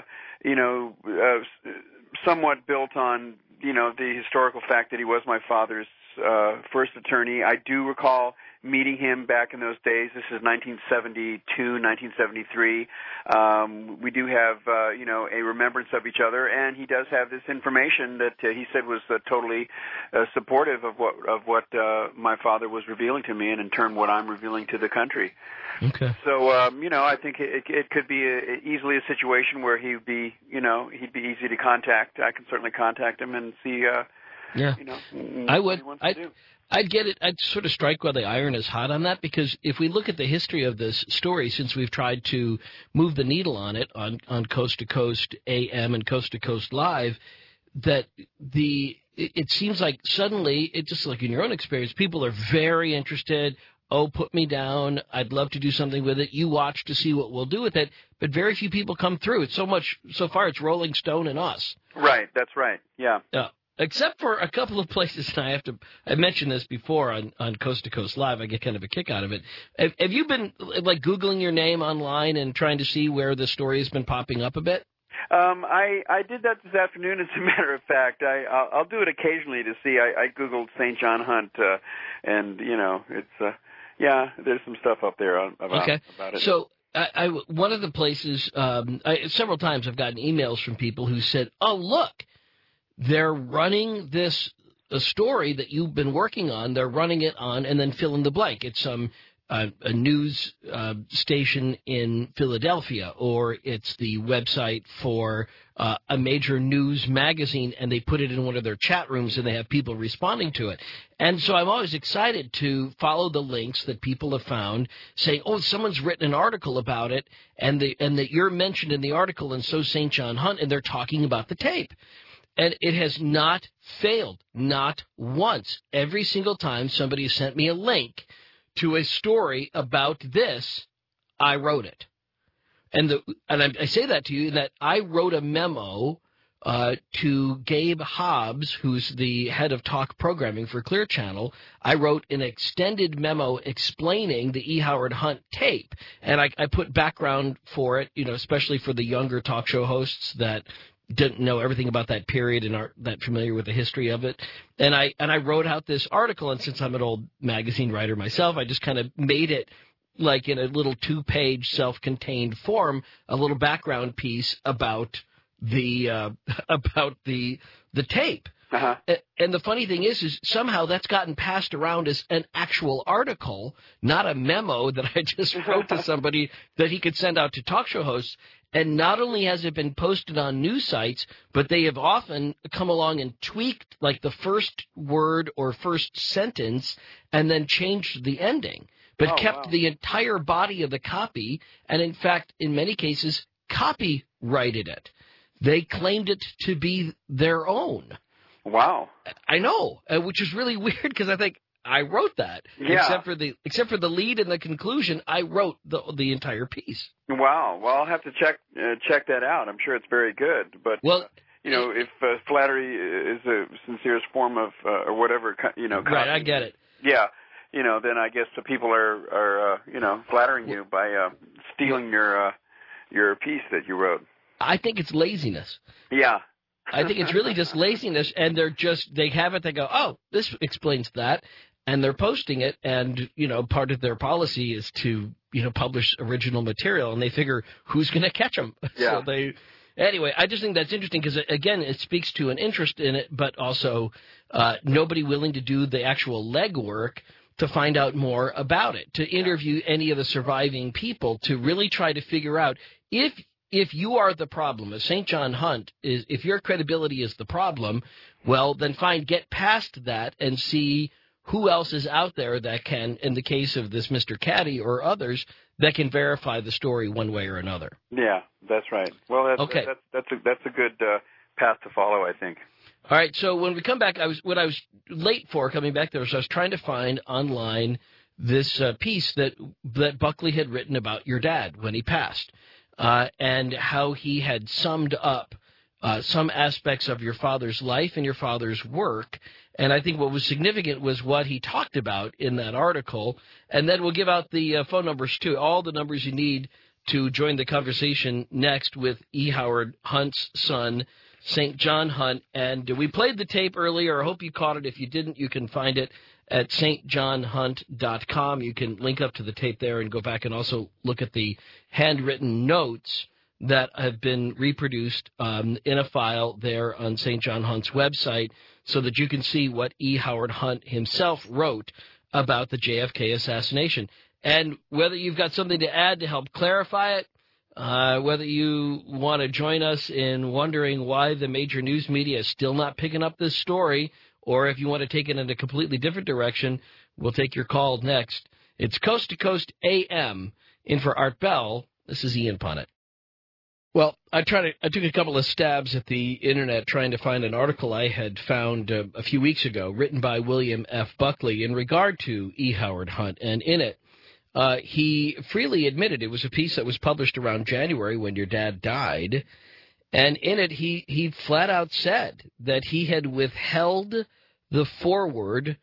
somewhat built on, the historical fact that he was my father's first attorney. I do recall meeting him back in those days. This is 1972, 1973. We do have, a remembrance of each other, and he does have this information that he said was totally supportive of what my father was revealing to me, and in turn what I'm revealing to the country. Okay. So, I think it could be easily a situation where he'd be easy to contact. I can certainly contact him and see. I would. I'd get it. I'd sort of strike while the iron is hot on that, because if we look at the history of this story, since we've tried to move the needle on it on Coast to Coast AM and Coast to Coast Live, that it seems like suddenly, it just like in your own experience, people are very interested. Oh, put me down. I'd love to do something with it. You watch to see what we'll do with it. But very few people come through. It's so far it's Rolling Stone and us. Right. That's right. Yeah. Except for a couple of places, and I mentioned this before on Coast to Coast Live. I get kind of a kick out of it. Have you been like Googling your name online and trying to see where the story has been popping up a bit? I did that this afternoon. As a matter of fact, I'll do it occasionally to see. I Googled St. John Hunt, and it's there's some stuff up there about it. So one of the places, several times I've gotten emails from people who said, "Oh, look, they're running a story that you've been working on. They're running it on," and then fill in the blank. It's a news station in Philadelphia, or it's the website for a major news magazine, and they put it in one of their chat rooms, and they have people responding to it. And so I'm always excited to follow the links that people have found, saying, "Oh, someone's written an article about it, and that you're mentioned in the article, and so St. John Hunt, and they're talking about the tape." And it has not failed, not once. Every single time somebody sent me a link to a story about this, I wrote it. And I say that to you that I wrote a memo to Gabe Hobbs, who's the head of talk programming for Clear Channel. I wrote an extended memo explaining the E. Howard Hunt tape, and I put background for it, especially for the younger talk show hosts that didn't know everything about that period and aren't that familiar with the history of it. And I wrote out this article, and since I'm an old magazine writer myself, I just kind of made it like in a little 2-page self-contained form, a little background piece about the tape. Uh-huh. And the funny thing is somehow that's gotten passed around as an actual article, not a memo that I just wrote to somebody that he could send out to talk show hosts. And not only has it been posted on news sites, but they have often come along and tweaked like the first word or first sentence and then changed the ending, but kept the entire body of the copy, and in fact, in many cases, copyrighted it. They claimed it to be their own. Wow. I know, which is really weird because I think I wrote that. Yeah. Except for the lead and the conclusion, I wrote the entire piece. Wow. Well, I'll have to check that out. I'm sure it's very good. But if flattery is the sincerest form of or whatever, right, I get it. Yeah. Then I guess the people are flattering you by stealing your piece that you wrote. I think it's laziness. Yeah. I think it's really just laziness, and they have it, they go, oh, this explains that, and they're posting it, and, part of their policy is to, publish original material, and they figure who's going to catch them. Yeah. Anyway, I just think that's interesting because, again, it speaks to an interest in it, but also nobody willing to do the actual legwork to find out more about it, to interview any of the surviving people, to really try to figure out if you are the problem, if St. John Hunt if your credibility is the problem, well, then get past that and see who else is out there that can, in the case of this Mr. Caddy or others, that can verify the story one way or another. Yeah, that's right. Well, that's a good path to follow, I think. All right, so when we come back, what I was late for coming back there was I was trying to find online this piece that Buckley had written about your dad when he passed, and how he had summed up some aspects of your father's life and your father's work. And I think what was significant was what he talked about in that article. And then we'll give out the phone numbers, too, all the numbers you need to join the conversation next with E. Howard Hunt's son, St. John Hunt. And we played the tape earlier. I hope you caught it. If you didn't, you can find it at stjohnhunt.com. You can link up to the tape there and go back and also look at the handwritten notes that have been reproduced in a file there on St. John Hunt's website so that you can see what E. Howard Hunt himself wrote about the JFK assassination. And whether you've got something to add to help clarify it, whether you want to join us in wondering why the major news media is still not picking up this story, or if you want to take it in a completely different direction, we'll take your call next. It's Coast to Coast AM. In for Art Bell, this is Ian Punnett. Well, I took a couple of stabs at the Internet trying to find an article I had found a few weeks ago written by William F. Buckley in regard to E. Howard Hunt. And in it, he freely admitted it was a piece that was published around January when your dad died. And in it, he flat out said that he had withheld the foreword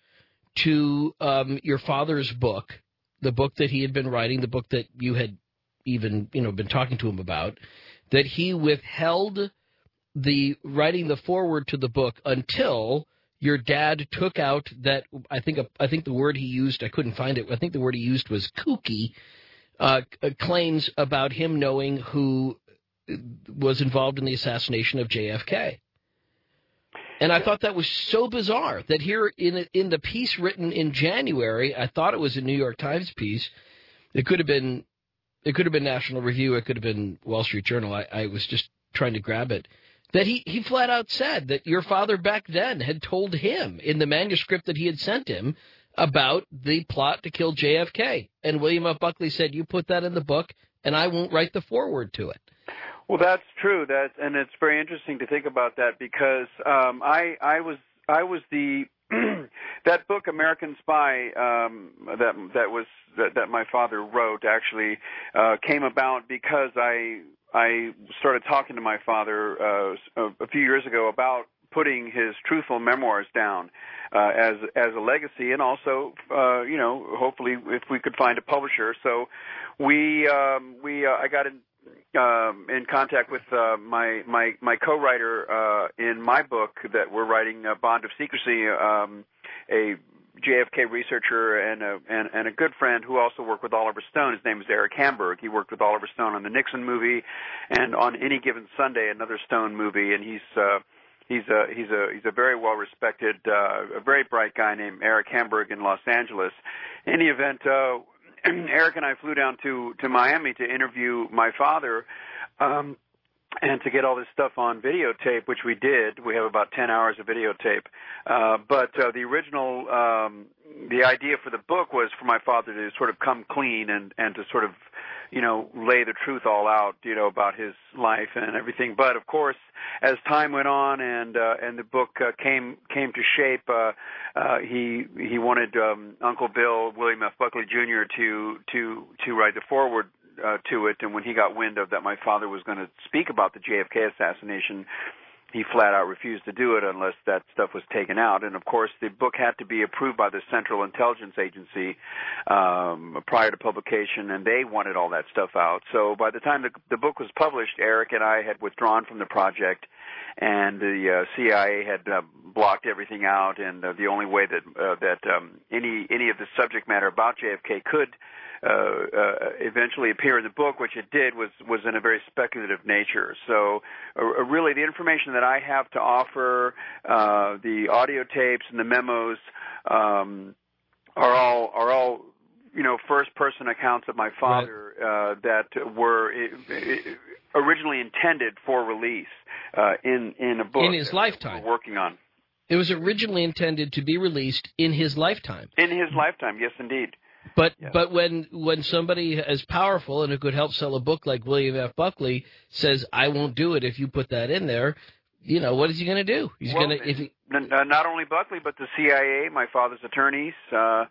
to your father's book, the book that he had been writing, the book that you had even been talking to him about, that he withheld the writing the foreword to the book until your dad took out that I think the word he used, I couldn't find it. I think the word he used was kooky, claims about him knowing who was involved in the assassination of JFK. And I thought that was so bizarre that here in the piece written in January, I thought it was a New York Times piece. It could have been National Review. It could have been Wall Street Journal. I was just trying to grab it. That he flat out said that your father back then had told him in the manuscript that he had sent him about the plot to kill JFK. And William F. Buckley said, you put that in the book, and I won't write the foreword to it. Well, that's true. And it's very interesting to think about that because I was the that book, American Spy, that my father wrote, actually came about because I started talking to my father a few years ago about putting his truthful memoirs down as a legacy, and also hopefully if we could find a publisher. So I got in contact with my co-writer in my book that we're writing, Bond of Secrecy, a JFK researcher and a good friend who also worked with Oliver Stone. His name is Eric Hamburg. He worked with Oliver Stone on the Nixon movie and on Any Given Sunday, another Stone movie, and he's a very well respected, a very bright guy named Eric Hamburg in Los Angeles. In any event, Eric and I flew down to Miami to interview my father, and to get all this stuff on videotape, which we did. We have about 10 hours of videotape. But the original, the idea for the book was for my father to sort of come clean and to sort of, lay the truth all out, about his life and everything. But of course, as time went on and the book came to shape, he wanted Uncle Bill, William F. Buckley Jr. to write the foreword to it, and when he got wind of that my father was going to speak about the JFK assassination, he flat out refused to do it unless that stuff was taken out. And of course, the book had to be approved by the Central Intelligence Agency prior to publication, and they wanted all that stuff out. So by the time the book was published, Eric and I had withdrawn from the project, and the CIA had blocked everything out. And the only way that any of the subject matter about JFK could eventually appear in the book, which it did, was in a very speculative nature. So really the information that I have to offer, the audio tapes and the memos, are all first person accounts of my father, right, that were originally intended for release in a book in his lifetime we're working on. It was originally intended to be released in his lifetime. In his lifetime, yes, indeed. But when somebody as powerful and who could help sell a book like William F. Buckley says, "I won't do it if you put that in there," what is he going to do? He's going to not only Buckley but the CIA, my father's attorneys. Right.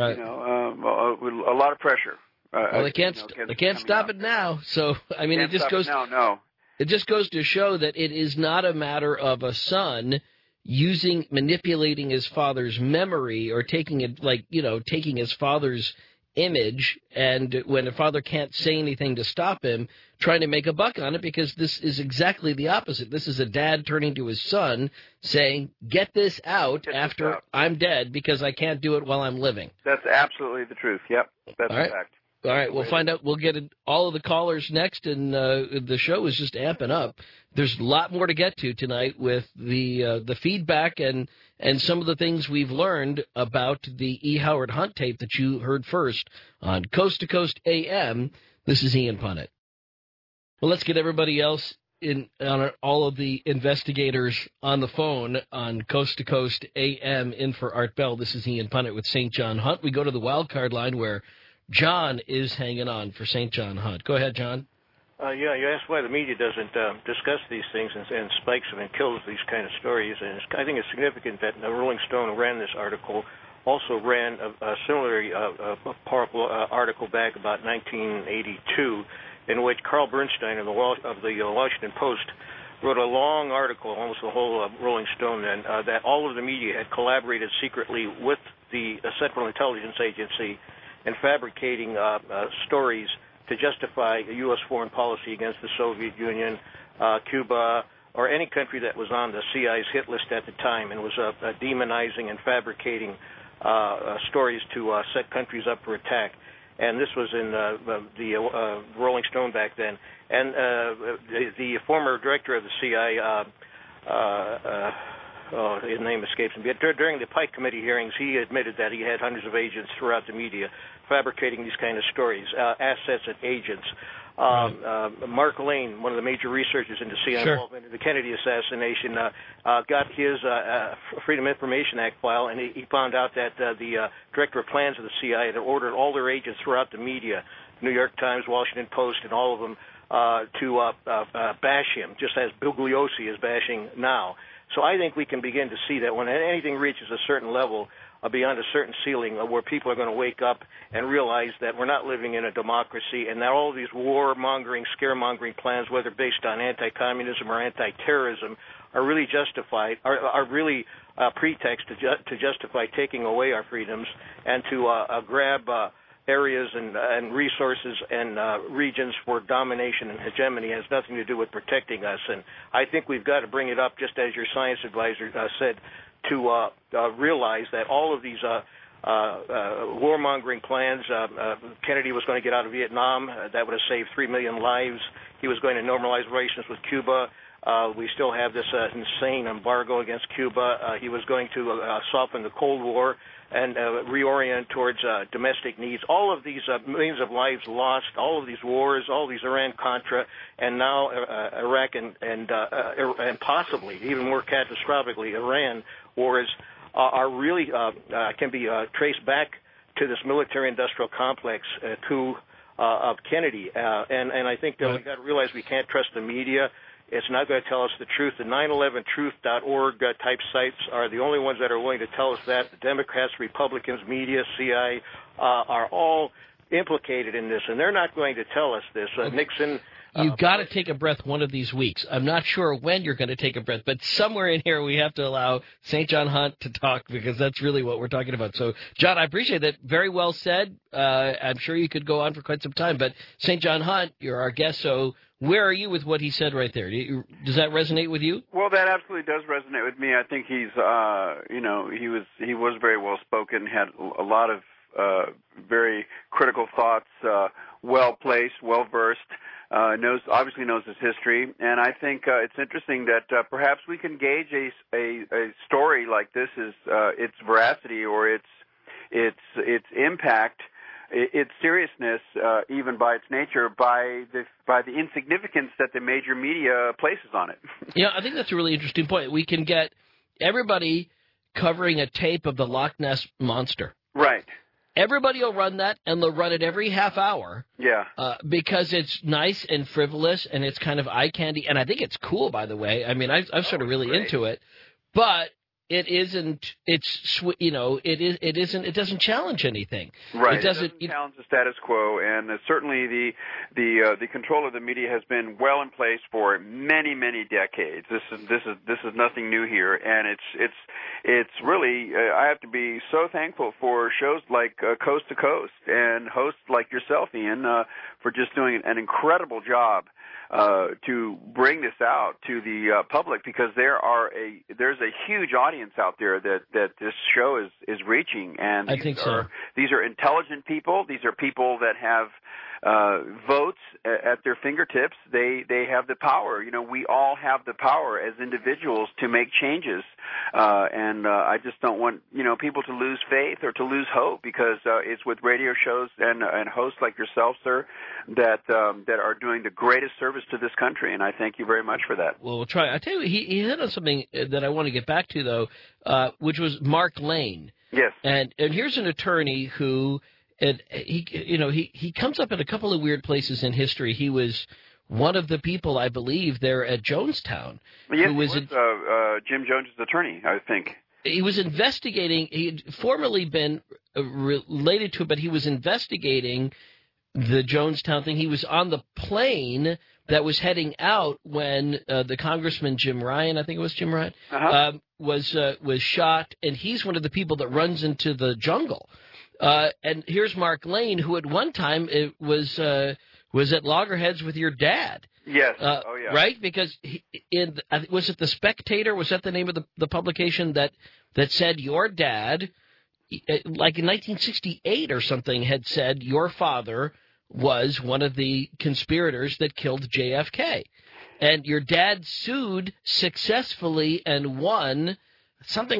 A lot of pressure. Well, they can't stop it now. So I mean, it just goes to show that it is not a matter of a son manipulating his father's memory or taking his father's image, and when a father can't say anything to stop him, trying to make a buck on it, because this is exactly the opposite. This is a dad turning to his son saying, get this out after I'm dead because I can't do it while I'm living. That's absolutely the truth. Yep, that's a fact. All right, we'll find out. We'll get all of the callers next, and the show is just amping up. There's a lot more to get to tonight with the feedback and some of the things we've learned about the E. Howard Hunt tape that you heard first on Coast to Coast AM. This is Ian Punnett. Well, let's get everybody else on all of the investigators on the phone on Coast to Coast AM in for Art Bell. This is Ian Punnett with St. John Hunt. We go to the wild card line where John is hanging on for St. John Hunt. Go ahead, John. You asked why the media doesn't discuss these things and spikes them and kills these kind of stories. And I think it's significant that the Rolling Stone, who ran this article, also ran a similar powerful article back about 1982, in which Carl Bernstein of the Washington Post wrote a long article, almost the whole Rolling Stone, and that all of the media had collaborated secretly with the Central Intelligence Agency in fabricating stories to justify U.S. foreign policy against the Soviet Union, Cuba, or any country that was on the CIA's hit list at the time, and was demonizing and fabricating stories to set countries up for attack. And this was in the Rolling Stone back then. And the former director of the CIA, his name escapes me. During the Pike Committee hearings, he admitted that he had hundreds of agents throughout the media fabricating these kind of stories, assets and agents. Mark Lane, one of the major researchers into CIA involvement in the Kennedy assassination, got his Freedom of Information Act file, and he found out that the director of plans of the CIA had ordered all their agents throughout the media, New York Times, Washington Post, and all of them, to bash him, just as Bugliosi is bashing now. So I think we can begin to see that when anything reaches a certain level, beyond a certain ceiling, where people are going to wake up and realize that we're not living in a democracy, and that all of these war-mongering, scare-mongering plans, whether based on anti-communism or anti-terrorism, are really justified, are really a pretext to justify taking away our freedoms and to grab areas and resources and regions for domination and hegemony. Has nothing to do with protecting us. And I think we've got to bring it up, just as your science advisor said, to realize that all of these warmongering plans, Kennedy was going to get out of Vietnam. That would have saved 3 million lives. He was going to normalize relations with Cuba. We still have this insane embargo against Cuba. He was going to soften the Cold War and reorient towards domestic needs. All of these millions of lives lost, all of these wars, all these Iran-Contra, and now Iraq and possibly, even more catastrophically, Iran wars are really can be traced back to this military-industrial complex coup of Kennedy. And I think that we've got to realize we can't trust the media. It's not going to tell us the truth. The 911truth.org type sites are the only ones that are willing to tell us that. The Democrats, Republicans, media, CIA are all implicated in this, and they're not going to tell us this. Nixon... You've got to take a breath one of these weeks. I'm not sure when you're going to take a breath, but somewhere in here we have to allow St. John Hunt to talk, because that's really what we're talking about. So, John, I appreciate that. Very well said. I'm sure you could go on for quite some time, but St. John Hunt, you're our guest, so where are you with what he said right there? Does that resonate with you? Well, that absolutely does resonate with me. I think he's, he was very well spoken, had a lot of very critical thoughts, well placed, well versed. Obviously knows his history, and I think it's interesting that perhaps we can gauge a story like this is its veracity or its impact, its seriousness, even by its nature, by the insignificance that the major media places on it. Yeah, I think that's a really interesting point. We can get everybody covering a tape of the Loch Ness Monster. Right. Everybody will run that, and they'll run it every half hour. Yeah. Because it's nice and frivolous, and it's kind of eye candy. And I think it's cool, by the way. I mean, I'm sort of really into it. But it isn't. It doesn't challenge anything. Right. It doesn't challenge the status quo, and certainly the control of the media has been well in place for many, many decades. This is nothing new here, and it's really I have to be so thankful for shows like Coast to Coast and hosts like yourself, Ian, for just doing an incredible job to bring this out to the public, because there's a huge audience out there that this show is reaching, and I think so. These are intelligent people. These are people that have votes at their fingertips. They have the power. You know, we all have the power as individuals to make changes, and I just don't want people to lose faith or to lose hope, because it's with radio shows and hosts like yourself, sir, that are doing the greatest service to this country, and I thank you very much for that. Well, we'll try. I tell you, he hit on something that I want to get back to, though, which was Mark Lane. Yes. And here's an attorney who, he comes up in a couple of weird places in history. He was one of the people, I believe, there at Jonestown. Yes, he was Jim Jones' attorney, I think. He was investigating. He had formerly been related to it, but he was investigating the Jonestown thing. He was on the plane that was heading out when the Congressman Jim Ryan, I think it was Jim Ryan, was shot, and he's one of the people that runs into the jungle. And here's Mark Lane, who at one time was at Loggerheads with your dad. Yes. Right? Because was it The Spectator? Was that the name of the publication that said your dad, like in 1968 or something, had said your father was one of the conspirators that killed JFK. And your dad sued successfully and won something like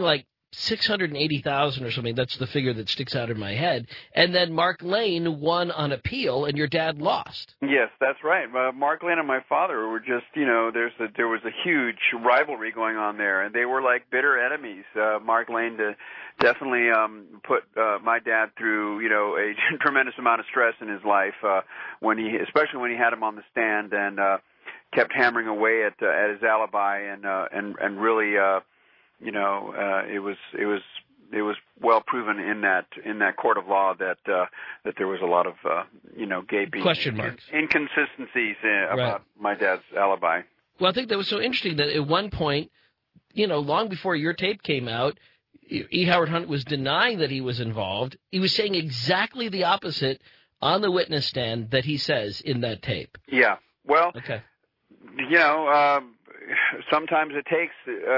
$680,000 or something. That's the figure that sticks out in my head. And then Mark Lane won on appeal, and your dad lost. Yes, that's right. Mark Lane and my father were just, there was a huge rivalry going on there, and they were like bitter enemies. Mark Lane definitely put my dad through, a tremendous amount of stress in his life especially when he had him on the stand and kept hammering away at his alibi and really. It was well proven in that court of law that there was a lot of gaping question marks, inconsistencies about my dad's alibi. Well, I think that was so interesting that at one point, long before your tape came out, E. Howard Hunt was denying that he was involved. He was saying exactly the opposite on the witness stand that he says in that tape. Yeah. Well. Okay. Sometimes it takes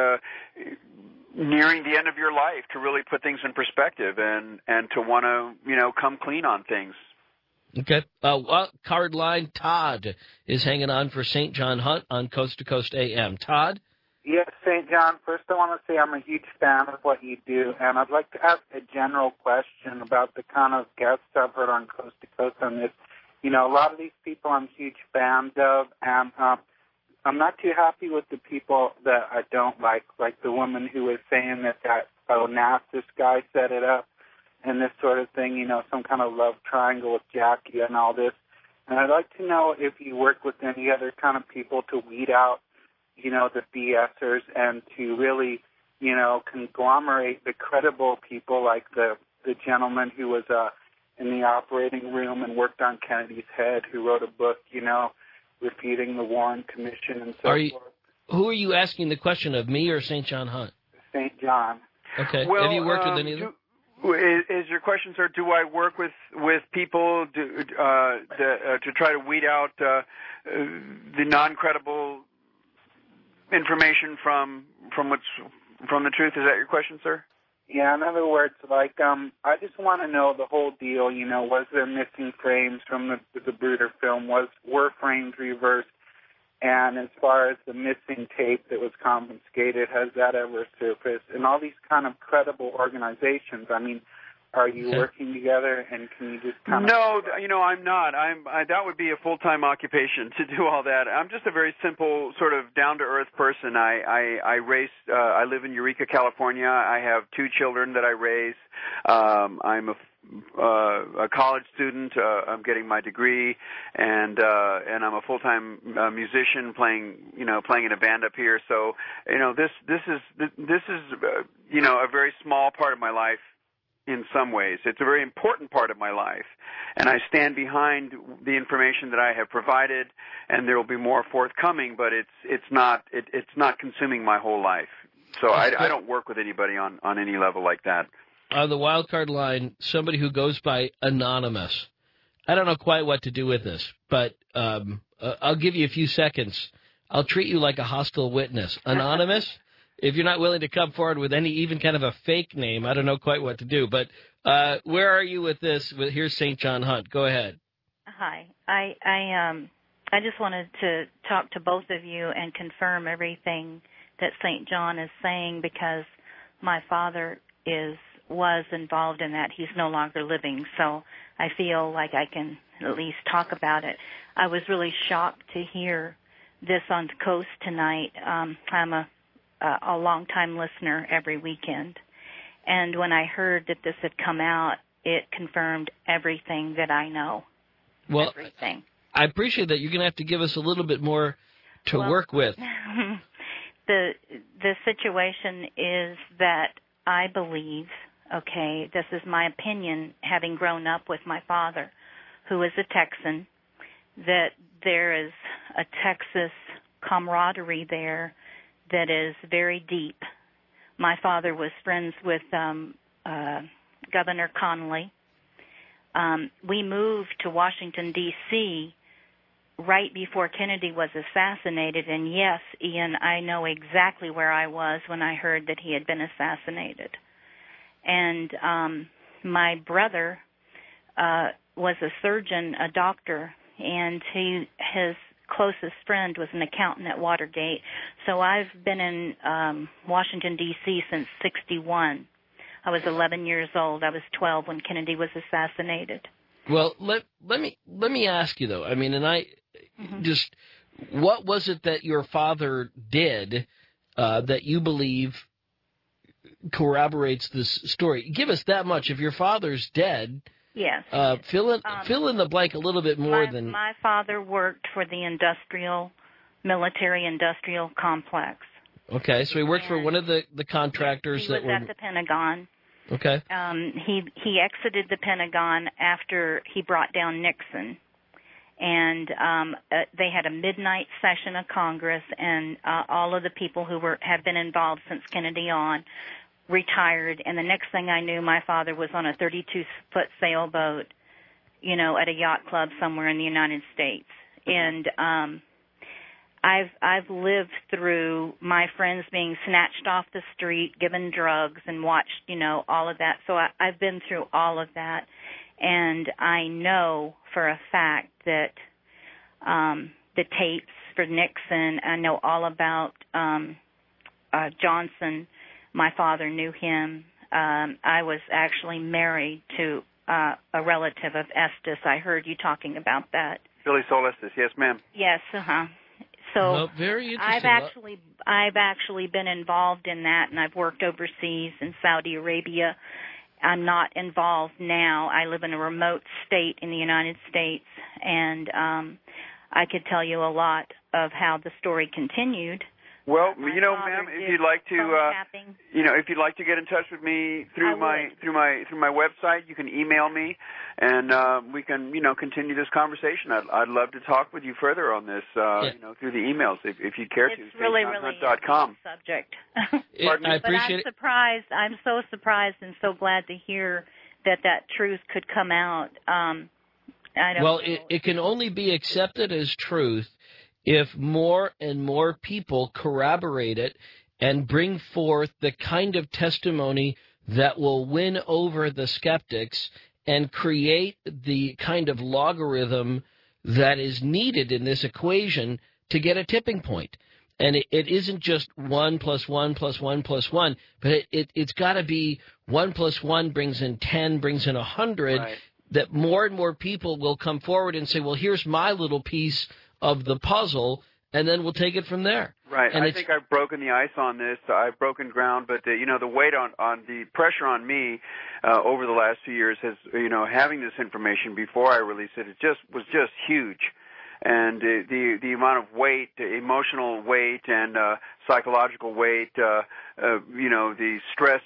nearing the end of your life to really put things in perspective and to want to come clean on things. Okay. Card line Todd is hanging on for St. John Hunt on Coast to Coast AM. Todd? Yes, St. John. First, I want to say I'm a huge fan of what you do, and I'd like to ask a general question about the kind of guests I've heard on Coast to Coast on this. A lot of these people I'm huge fans of, and I'm not too happy with the people that I don't like the woman who was saying that NASA's guy set it up and this sort of thing, some kind of love triangle with Jackie and all this. And I'd like to know if you work with any other kind of people to weed out, the BSers and to really, conglomerate the credible people like the gentleman who was in the operating room and worked on Kennedy's head, who wrote a book, refuting the Warren Commission and so forth. Who are you asking the question of, me or St. John Hunt? St. John. Okay. Well, have you worked with any of them? Is your question, sir, do I work with people to try to weed out the non-credible information from the truth? Is that your question, sir? Yeah, in other words, I just want to know the whole deal. Was there missing frames from the Bruder film? Were frames reversed? And as far as the missing tape that was confiscated, has that ever surfaced? And all these kind of credible organizations, are you working together? And can you just kind of... No, I'm not. That would be a full-time occupation to do all that. I'm just a very simple, sort of down-to-earth person. I live in Eureka, California. I have 2 children that I raise. I'm a college student. I'm getting my degree, and I'm a full-time musician playing in a band up here. So, this is a very small part of my life. In some ways, it's a very important part of my life, and I stand behind the information that I have provided, and there will be more forthcoming. But it's not consuming my whole life. So I don't work with anybody on any level like that. On the wild card line, somebody who goes by Anonymous. I don't know quite what to do with this, but I'll give you a few seconds. I'll treat you like a hostile witness. Anonymous. If you're not willing to come forward with any even kind of a fake name, I don't know quite what to do. But where are you with this? Here's St. John Hunt. Go ahead. Hi. I just wanted to talk to both of you and confirm everything that St. John is saying, because my father was involved in that. He's no longer living, so I feel like I can at least talk about it. I was really shocked to hear this on the Coast tonight. I'm a long-time listener every weekend. And when I heard that this had come out, it confirmed everything that I know. Well, everything. I appreciate that. You're going to have to give us a little bit more to work with. The situation is that I believe, this is my opinion, having grown up with my father, who is a Texan, that there is a Texas camaraderie there that is very deep. My father was friends with Governor Connolly. We moved to Washington, D.C. right before Kennedy was assassinated, and yes, Ian, I know exactly where I was when I heard that he had been assassinated. And my brother was a surgeon, a doctor, and his closest friend was an accountant at Watergate. So I've been in Washington, D.C. since 1961. I was 11 years old. I was 12 when Kennedy was assassinated. Well, let me ask you, though. I mean, and just what was it that your father did that you believe corroborates this story? Give us that much. If your father's dead, yes, fill in the blank a little bit more than... My father worked for the military-industrial complex. Okay, so he worked for one of the contractors that were... He was at the Pentagon. Okay. He exited the Pentagon after he brought down Nixon. And they had a midnight session of Congress, and all of the people who had been involved since Kennedy on retired. And the next thing I knew, my father was on a 32-foot sailboat, at a yacht club somewhere in the United States. And I've lived through my friends being snatched off the street, given drugs, and watched, all of that. So I've been through all of that. And I know for a fact that the tapes for Nixon, I know all about Johnson. My father knew him. I was actually married to a relative of Estes. I heard you talking about that. Billy Sol Estes, yes, ma'am. Yes, So very interesting. I've actually been involved in that, and I've worked overseas in Saudi Arabia. I'm not involved now. I live in a remote state in the United States, and I could tell you a lot of how the story continued. Well, ma'am, if you'd like to, if you'd like to get in touch with me through my website, you can email me, and we can, continue this conversation. I'd love to talk with you further on this, through the emails if you'd care to. It's really subject. I appreciate it. I'm so surprised and so glad to hear that truth could come out. It can only be accepted as truth if more and more people corroborate it and bring forth the kind of testimony that will win over the skeptics and create the kind of logarithm that is needed in this equation to get a tipping point. And it isn't just 1 + 1 + 1 + 1, but it's got to be 1 + 1 brings in 10, brings in 100, right. That more and more people will come forward and say, well, here's my little piece of the puzzle, and then we'll take it from there. Right. And I think I've broken the ice on this. I've broken ground, but the weight on the pressure on me over the last few years has, having this information before I released it, was just huge. And the amount of weight, emotional weight, and psychological weight, the stress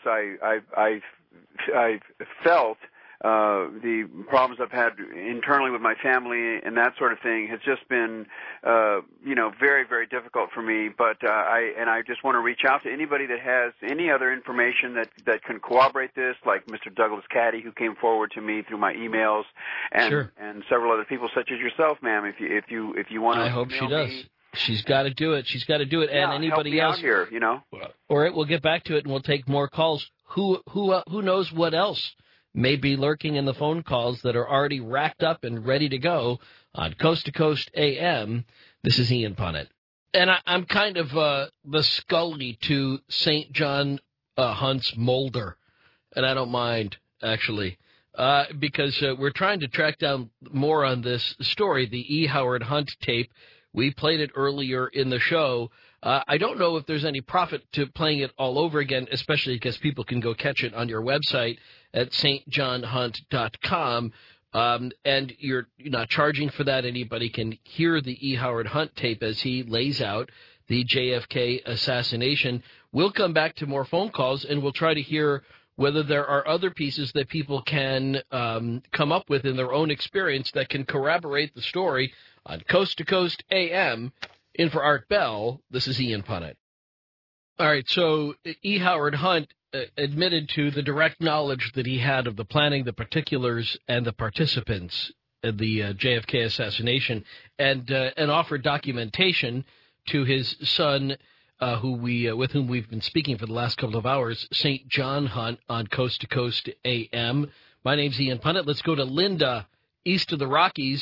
I've felt. The problems I've had internally with my family and that sort of thing has just been, very, very difficult for me. But I just want to reach out to anybody that has any other information that can corroborate this, like Mr. Douglas Caddy, who came forward to me through my emails, and sure. And several other people such as yourself, ma'am. If you want to, I hope she does. She's got to do it. She's got to do it, yeah, and anybody help else me out here, Or we'll get back to it, and we'll take more calls. Who knows what else may be lurking in the phone calls that are already racked up and ready to go on Coast to Coast AM. This is Ian Punnett. And I'm kind of the Scully to St. John Hunt's Mulder, and I don't mind, actually, because we're trying to track down more on this story, the E. Howard Hunt tape. We played it earlier in the show. I don't know if there's any profit to playing it all over again, especially because people can go catch it on your website at stjohnhunt.com. And you're not charging for that. Anybody can hear the E. Howard Hunt tape as he lays out the JFK assassination. We'll come back to more phone calls, and we'll try to hear whether there are other pieces that people can come up with in their own experience that can corroborate the story on Coast to Coast AM. In for Art Bell, this is Ian Punnett. All right, so E. Howard Hunt admitted to the direct knowledge that he had of the planning, the particulars, and the participants of the JFK assassination, and offered documentation to his son, with whom we've been speaking for the last couple of hours, St. John Hunt on Coast to Coast AM. My name's Ian Punnett. Let's go to Linda, east of the Rockies,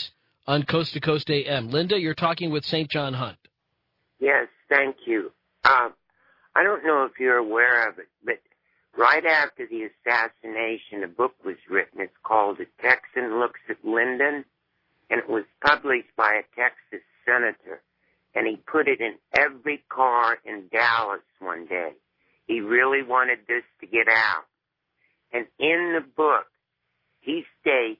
on Coast to Coast AM. Linda, you're talking with St. John Hunt. Yes, thank you. I don't know if you're aware of it, but right after the assassination, a book was written. It's called A Texan Looks at Lyndon, and it was published by a Texas senator, and he put it in every car in Dallas one day. He really wanted this to get out. And in the book, he states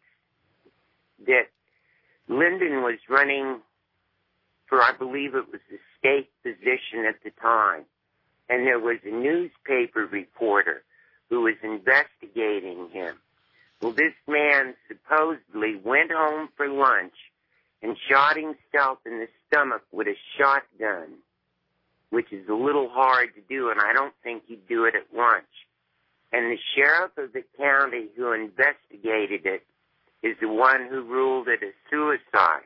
that Lyndon was running for, I believe it was the state position at the time, and there was a newspaper reporter who was investigating him. Well, this man supposedly went home for lunch and shot himself in the stomach with a shotgun, which is a little hard to do, and I don't think he'd do it at lunch. And the sheriff of the county who investigated it is the one who ruled it a suicide.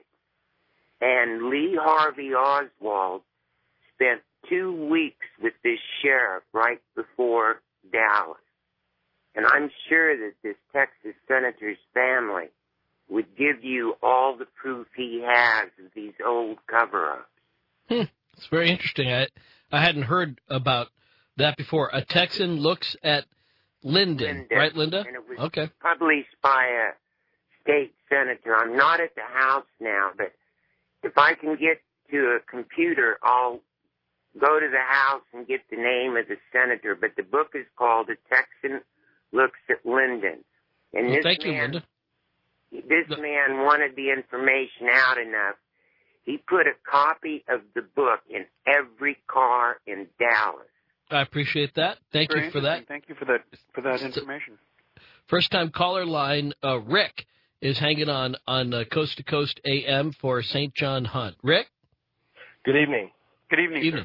And Lee Harvey Oswald spent 2 weeks with this sheriff right before Dallas. And I'm sure that this Texas senator's family would give you all the proof he has of these old cover-ups. It's very interesting. I hadn't heard about that before. A Texan looks at Lyndon. Right, Linda? And it was published by a state senator. I'm not at the House now, but if I can get to a computer, I'll go to the House and get the name of the senator. But the book is called A Texan Looks at Lyndon. And well, thank you, Linda. This man wanted the information out enough. He put a copy of the book in every car in Dallas. I appreciate that. Thank you for that. Thank you for that information. First-time caller line, Rick is hanging on Coast to Coast AM for St. John Hunt. Rick? Good evening. Good evening.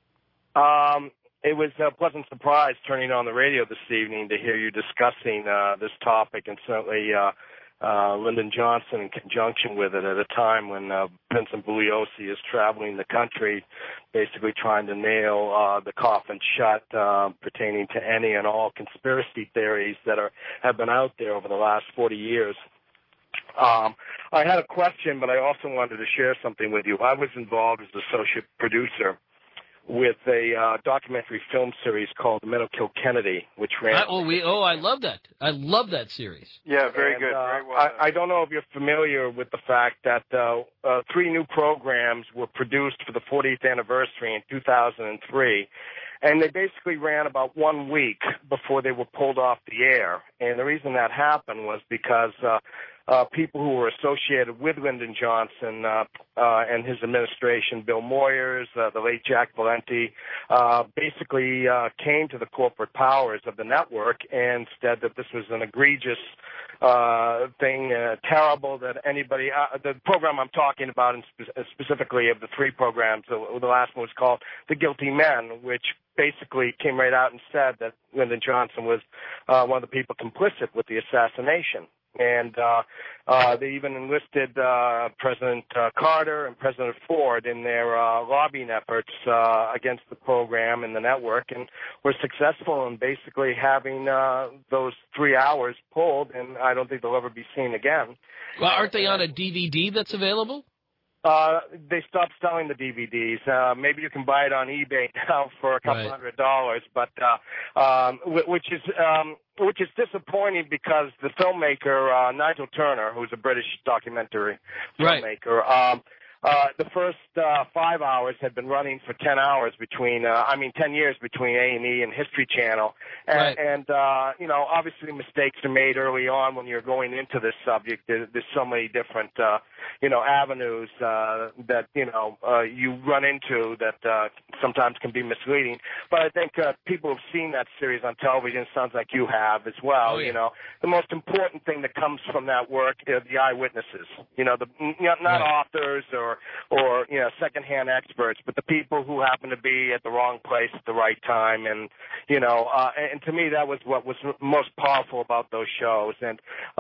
Sir. It was a pleasant surprise turning on the radio this evening to hear you discussing this topic, and certainly Lyndon Johnson in conjunction with it at a time when Vincent Bugliosi is traveling the country basically trying to nail the coffin shut pertaining to any and all conspiracy theories that have been out there over the last 40 years. I had a question, but I also wanted to share something with you. I was involved as associate producer with a documentary film series called The Men Who Killed Kennedy, which ran... I love that. I love that series. Yeah, very good. Very well. I don't know if you're familiar with the fact that 3 new programs were produced for the 40th anniversary in 2003, and they basically ran about 1 week before they were pulled off the air. And the reason that happened was because people who were associated with Lyndon Johnson and his administration, Bill Moyers, the late Jack Valenti, basically came to the corporate powers of the network and said that this was an egregious thing, terrible that anybody, the program I'm talking about, and specifically of the 3 programs, the last one was called The Guilty Men, which basically came right out and said that Lyndon Johnson was one of the people complicit with the assassination. And they even enlisted President Carter and President Ford in their lobbying efforts against the program and the network, and were successful in basically having those 3 hours pulled, and I don't think they'll ever be seen again. Well, aren't they on a DVD that's available? They stopped selling the DVDs. Maybe you can buy it on eBay now for a couple $100, but which is disappointing because the filmmaker Nigel Turner, who's a British documentary filmmaker, the first 5 hours had been running for 10 hours between 10 years between A&E and History Channel, and obviously mistakes are made early on when you're going into this subject. There's so many different avenues that you run into that sometimes can be misleading. But I think people who've seen that series on television, sounds like you have as well. The most important thing that comes from that work are the eyewitnesses. Not authors or secondhand experts, but the people who happen to be at the wrong place at the right time. And and to me that was what was most powerful about those shows. And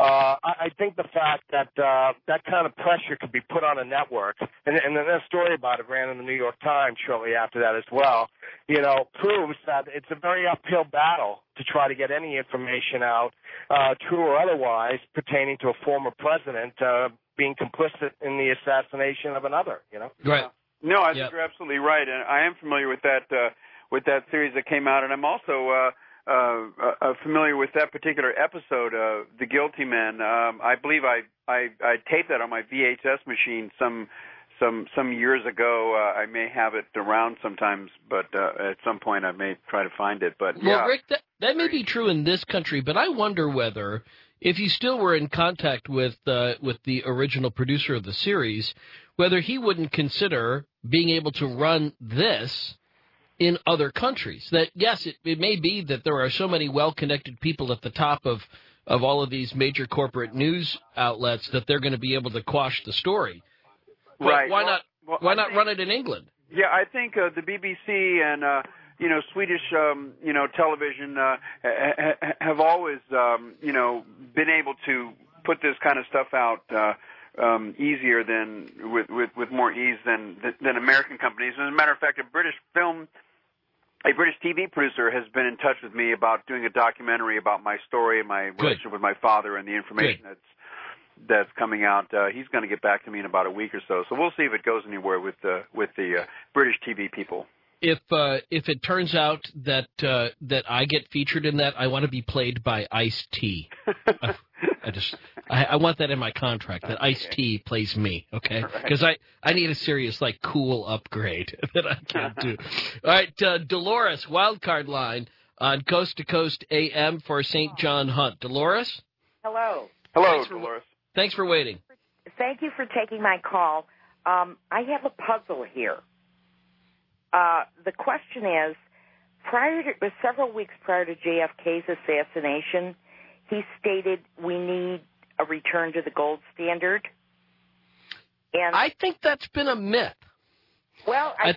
I think the fact that that kind of pressure could be put on a network, and then a story about it ran in the New York Times shortly after that as well, proves that it's a very uphill battle to try to get any information out, true or otherwise, pertaining to a former president being complicit in the assassination of another. Right. No, I think you're absolutely right, and I am familiar with that series that came out, and I'm also familiar with that particular episode, The Guilty Men. I believe I taped that on my VHS machine some years ago. I may have it around sometimes, but at some point I may try to find it. But well, Rick, that may be true in this country, but I wonder whether, if you still were in contact with the original producer of the series, whether he wouldn't consider being able to run this in other countries. That, yes, it may be that there are so many well-connected people at the top of all of these major corporate news outlets that they're going to be able to quash the story. But right. why not run it in England? Yeah, I think the BBC and Swedish television have always been able to put this kind of stuff out easier than with more ease than American companies. As a matter of fact, a British TV producer has been in touch with me about doing a documentary about my story and my relationship with my father and the information that's coming out. He's going to get back to me in about a week or so. So we'll see if it goes anywhere with the British TV people. If it turns out that I get featured in that, I want to be played by Ice-T. I want that in my contract, that Ice-T plays me, okay? Because I need a serious, cool upgrade that I can't do. All right, Dolores, wildcard line on Coast to Coast AM for St. John Hunt. Dolores? Hello. Hello, Dolores. Thanks for waiting. Thank you for taking my call. I have a puzzle here. The question is, several weeks prior to JFK's assassination, he stated we need a return to the gold standard. And I think that's been a myth. Well, I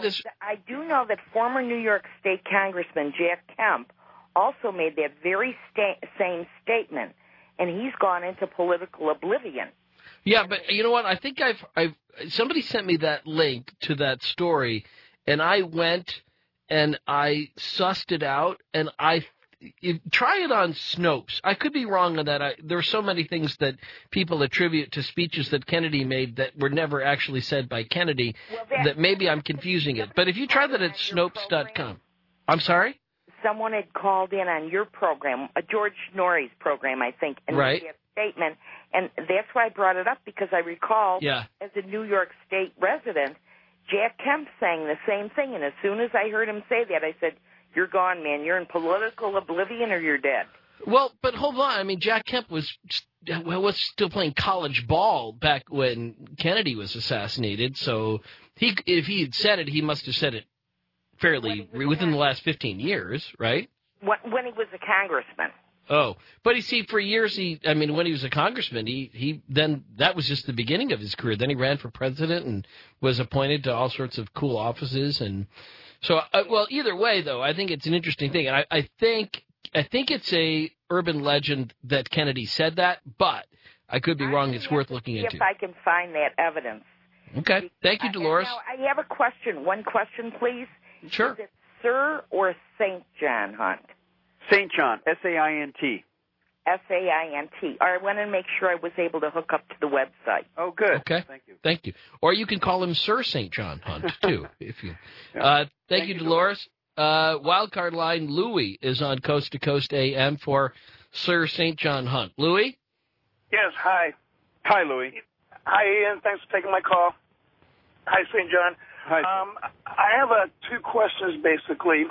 do know that former New York State Congressman Jack Kemp also made that very same statement, and he's gone into political oblivion. Yeah, but you know what? I think somebody sent me that link to that story, and I went and I sussed it out, and try it on Snopes. I could be wrong on that. There are so many things that people attribute to speeches that Kennedy made that were never actually said by Kennedy, that maybe I'm confusing it. But if you try that at Snopes.com. I'm sorry? Someone had called in on your program, George Norrie's program, I think, and made a statement, and that's why I brought it up, because I recall, as a New York State resident, Jack Kemp saying the same thing, and as soon as I heard him say that, I said, you're gone, man. You're in political oblivion or you're dead. Well, but hold on. I mean, Jack Kemp was still playing college ball back when Kennedy was assassinated, so if he had said it, he must have said it fairly within the last 15 years, right? When he was a congressman. Oh, but you see, for years, when he was a congressman, then that was just the beginning of his career. Then he ran for president and was appointed to all sorts of cool offices. And so, either way, though, I think it's an interesting thing. And I think it's a urban legend that Kennedy said that, but I could be wrong. It's worth looking into. If I can find that evidence. Okay. Thank you, Dolores. Now, I have a question. One question, please. Sure. Is it Sir or St. John Hunt? St. John, S-A-I-N-T. S-A-I-N-T. I wanted to make sure I was able to hook up to the website. Oh, good. Okay. Thank you. Or you can call him Sir St. John Hunt, too. Thank you, Dolores. Wildcard line, Louis is on Coast to Coast AM for Sir St. John Hunt. Louis? Yes, hi. Hi, Louis. Hi, Ian. Thanks for taking my call. Hi, St. John. Hi. I have two questions, basically.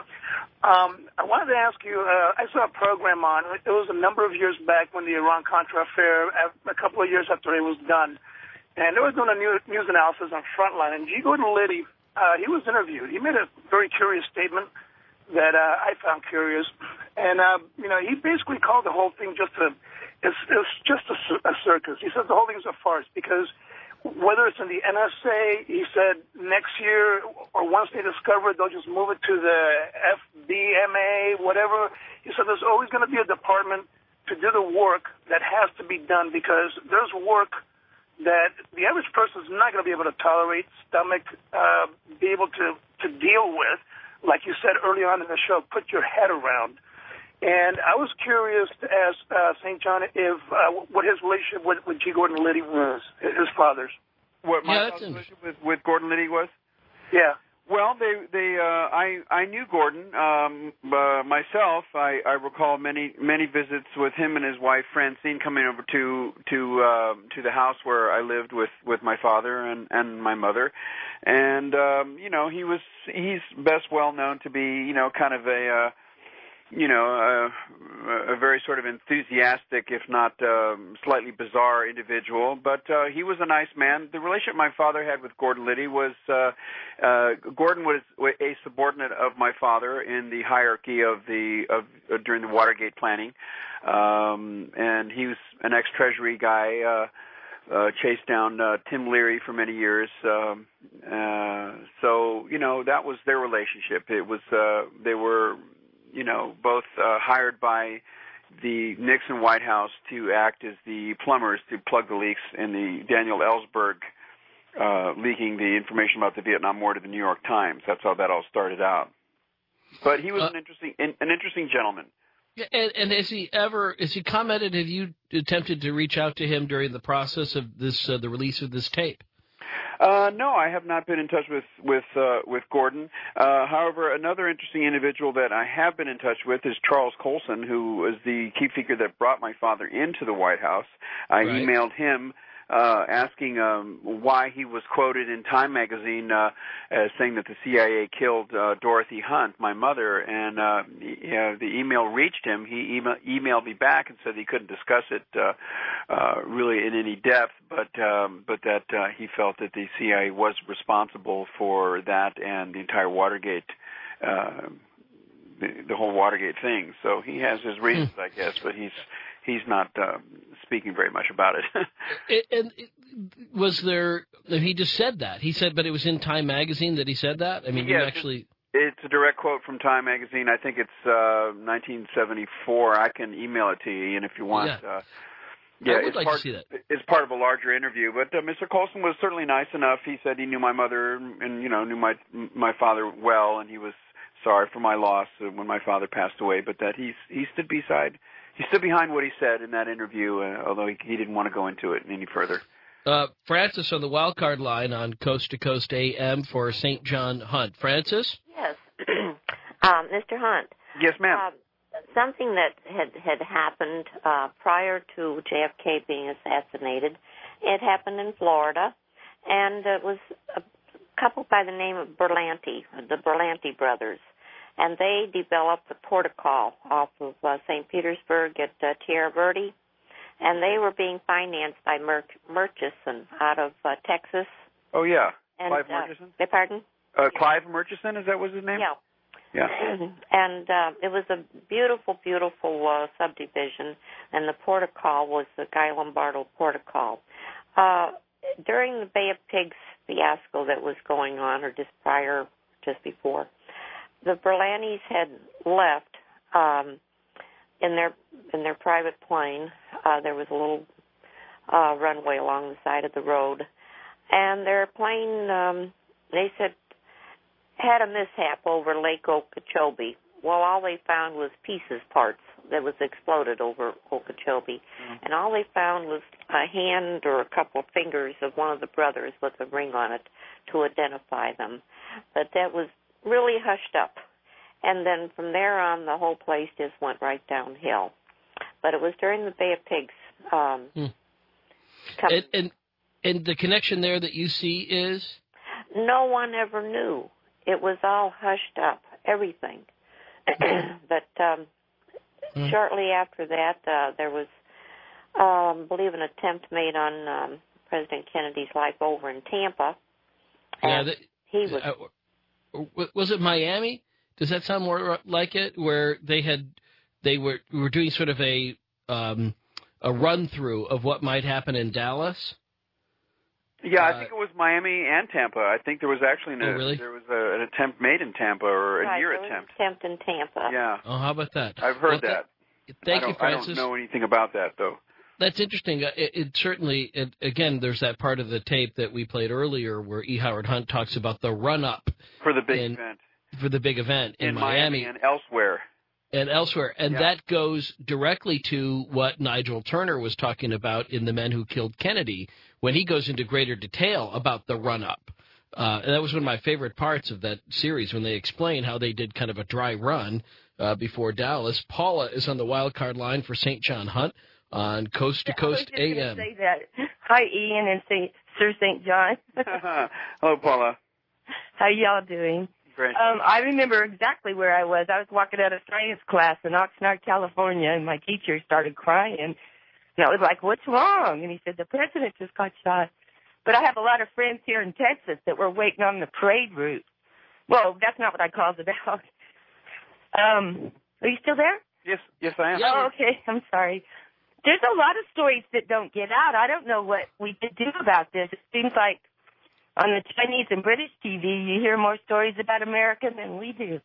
I wanted to ask you, I saw a program on, it was a number of years back when the Iran-Contra affair, a couple of years after it was done, and they were doing a news analysis on Frontline, and G. Gordon Liddy, he was interviewed. He made a very curious statement that I found curious, and, he basically called the whole thing just a circus. He said the whole thing is a farce because whether it's in the NSA, he said next year or once they discover it, they'll just move it to the FBMA, whatever. He said there's always going to be a department to do the work that has to be done because there's work that the average person is not going to be able to tolerate, be able to deal with, like you said early on in the show, put your head around. And I was curious to ask St. John if what his relationship with G. Gordon Liddy was, his father's. What my father's relationship with Gordon Liddy was? Yeah. Well, I knew Gordon myself. I recall many visits with him and his wife Francine coming over to the house where I lived with my father and my mother, and he's best well known to be kind of a very sort of enthusiastic, if not slightly bizarre individual. But he was a nice man. The relationship my father had with Gordon Liddy was Gordon was a subordinate of my father in the hierarchy of during the Watergate planning, and he was an ex-Treasury guy. Chased down Tim Leary for many years. So that was their relationship. It was they were both hired by the Nixon White House to act as the plumbers to plug the leaks in the Daniel Ellsberg leaking the information about the Vietnam War to the New York Times. That's how that all started out. But he was an interesting gentleman. And has he commented? Have you attempted to reach out to him during the process of this, the release of this tape? No, I have not been in touch with Gordon. However, another interesting individual that I have been in touch with is Charles Colson, who was the key figure that brought my father into the White House. I emailed him asking why he was quoted in Time magazine as saying that the CIA killed Dorothy Hunt, my mother, and the email reached him. He emailed me back and said he couldn't discuss it really in any depth, but that he felt that the CIA was responsible for that and the entire Watergate, the whole Watergate thing. So he has his reasons, I guess, but he's not speaking very much about it. Was there? He just said that. He said, but it was in Time magazine that he said that. I mean, yes, you actually. It's a direct quote from Time magazine. I think it's 1974. I can email it to you, and if you want. Yeah. I would like to see that. It's part of a larger interview, but Mr. Colson was certainly nice enough. He said he knew my mother and knew my father well, and he was sorry for my loss when my father passed away, but that he stood beside. He stood behind what he said in that interview, although he didn't want to go into it any further. Francis on the wildcard line on Coast to Coast AM for St. John Hunt. Francis? Yes. Mr. Hunt. Yes, ma'am. Something that had happened prior to JFK being assassinated, it happened in Florida, and it was a couple by the name of Berlanti, the Berlanti brothers. And they developed the protocol off of St. Petersburg at Tierra Verde, and they were being financed by Murchison out of Texas. Oh, yeah. And, Clive Murchison? Pardon? Clive Murchison, is that was his name? Yeah. Yeah. And it was a beautiful, beautiful subdivision, and the protocol was the Guy Lombardo protocol. During the Bay of Pigs fiasco that was going on, or just before, the Berlantis had left in their private plane. There was a little runway along the side of the road, and their plane, they said, had a mishap over Lake Okeechobee. Well, all they found was parts that was exploded over Okeechobee, and all they found was a hand or a couple of fingers of one of the brothers with a ring on it to identify them. But that was really hushed up, and then from there on the whole place just went right downhill. But it was during the Bay of Pigs. And the connection there that you see is? No one ever knew. It was all hushed up, everything. But shortly after that, there was, I believe, an attempt made on President Kennedy's life over in Tampa. And he was... Was it Miami? Does that sound more like it? Where we were doing sort of a run through of what might happen in Dallas. Yeah, I think it was Miami and Tampa. I think there was actually there was an attempt made in Tampa, or a near attempt. Attempt in Tampa. Yeah. Oh, how about that? I've heard that. Thank you, Francis. I don't know anything about that though. That's interesting. It certainly, again, there's that part of the tape that we played earlier where E. Howard Hunt talks about the run-up. For the big event. for the big event in Miami and elsewhere. And that goes directly to what Nigel Turner was talking about in The Men Who Killed Kennedy, when he goes into greater detail about the run-up. And that was one of my favorite parts of that series, when they explain how they did kind of a dry run before Dallas. Paula is on the wild card line for St. John Hunt on Coast to Coast AM. I was just going to say that. Hi, Ian and Sir St. John. Hello, Paula. How y'all doing? Great. I remember exactly where I was. I was walking out of science class in Oxnard, California, and my teacher started crying. And I was like, what's wrong? And he said, the president just got shot. But I have a lot of friends here in Texas that were waiting on the parade route. Well, that's not what I called about. Are you still there? Yes, I am. Oh, okay. I'm sorry. There's a lot of stories that don't get out. I don't know what we could do about this. It seems like on the Chinese and British TV, you hear more stories about America than we do.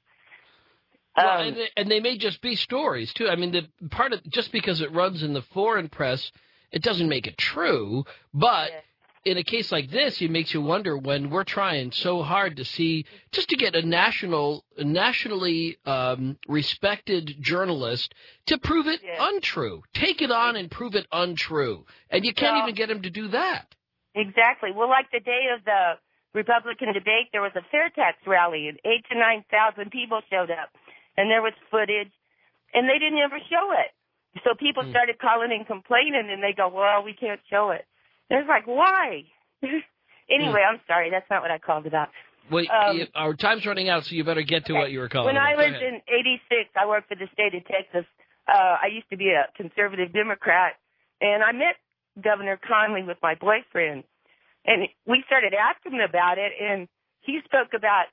Well, and they may just be stories, too. I mean, just because it runs in the foreign press, it doesn't make it true. But in a case like this, it makes you wonder, when we're trying so hard to see, just to get a nationally respected journalist to prove it untrue. Take it on and prove it untrue. And you can't even get him to do that. Exactly. Well, like the day of the Republican debate, there was a fair tax rally, and 8,000 to 9,000 people showed up, and there was footage, and they didn't ever show it. So people started calling and complaining, and they go, well, we can't show it. And it's like, why? Anyway, I'm sorry. That's not what I called about. Well, our time's running out, so you better get to what you were calling When about. I was in 86, I worked for the state of Texas. I used to be a conservative Democrat, and I met Governor Conley with my boyfriend, and we started asking him about it, and he spoke about,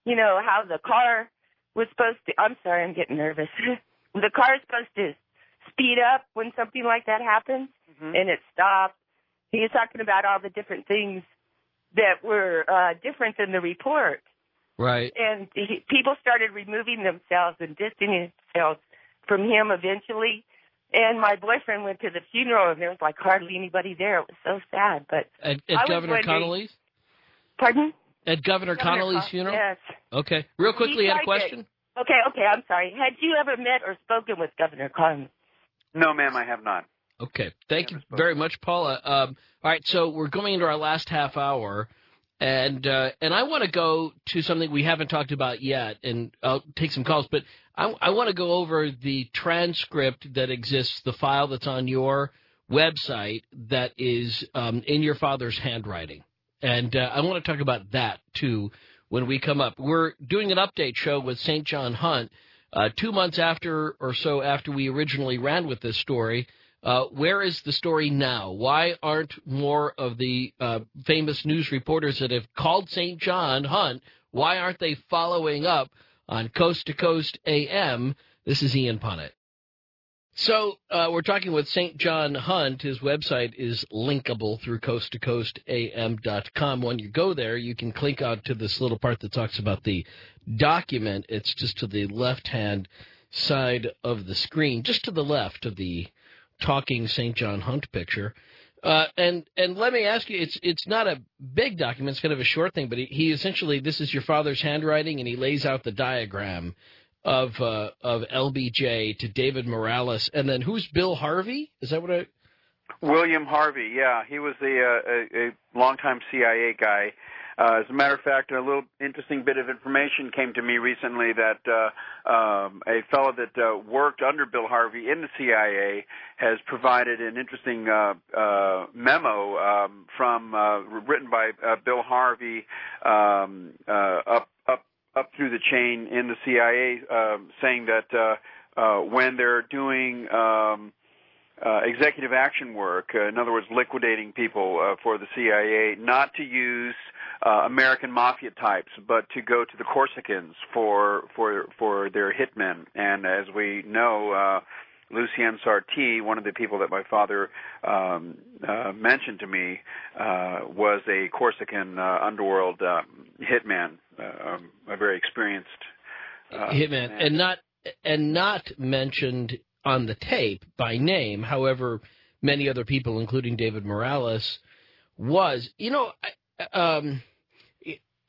how the car was supposed to, I'm sorry, I'm getting nervous. The car is supposed to speed up when something like that happens, and it stopped. He was talking about all the different things that were different than the report. Right. And people started removing themselves and distancing themselves from him eventually. And my boyfriend went to the funeral, and there was like hardly anybody there. It was so sad. But at Governor Connolly's? Pardon? At Governor Connolly's funeral? Yes. Okay. Real quickly, you had a question? Okay, I'm sorry. Had you ever met or spoken with Governor Connolly? No, ma'am, I have not. Okay. Thank you very much, Paula. All right, so we're going into our last half hour, and I want to go to something we haven't talked about yet, and I'll take some calls, but I want to go over the transcript that exists, the file that's on your website that is in your father's handwriting. And I want to talk about that, too, when we come up. We're doing an update show with St. John Hunt 2 months after we originally ran with this story. Where is the story now? Why aren't more of the famous news reporters that have called St. John Hunt, why aren't they following up on Coast to Coast AM? This is Ian Punnett. So we're talking with St. John Hunt. His website is linkable through coasttocoastam.com. When you go there, you can click on to this little part that talks about the document. It's just to the left-hand side of the screen, just to the left of the talking St. John Hunt picture. And let me ask you, it's not a big document, it's kind of a short thing, but he essentially, this is your father's handwriting, and he lays out the diagram of LBJ to David Morales. And then who's Bill Harvey? Is that what I... William Harvey, yeah. He was a longtime CIA guy. As a matter of fact, a little interesting bit of information came to me recently that a fellow that worked under Bill Harvey in the CIA has provided an interesting memo written by Bill Harvey up through the chain in the CIA, saying that when they're doing executive action work, in other words, liquidating people for the CIA, not to use American mafia types, but to go to the Corsicans for their hitmen. And as we know, Lucien Sarti, one of the people that my father mentioned to me, was a Corsican underworld hitman, a very experienced hitman, man. and not mentioned on the tape by name. However, many other people, including David Morales, was.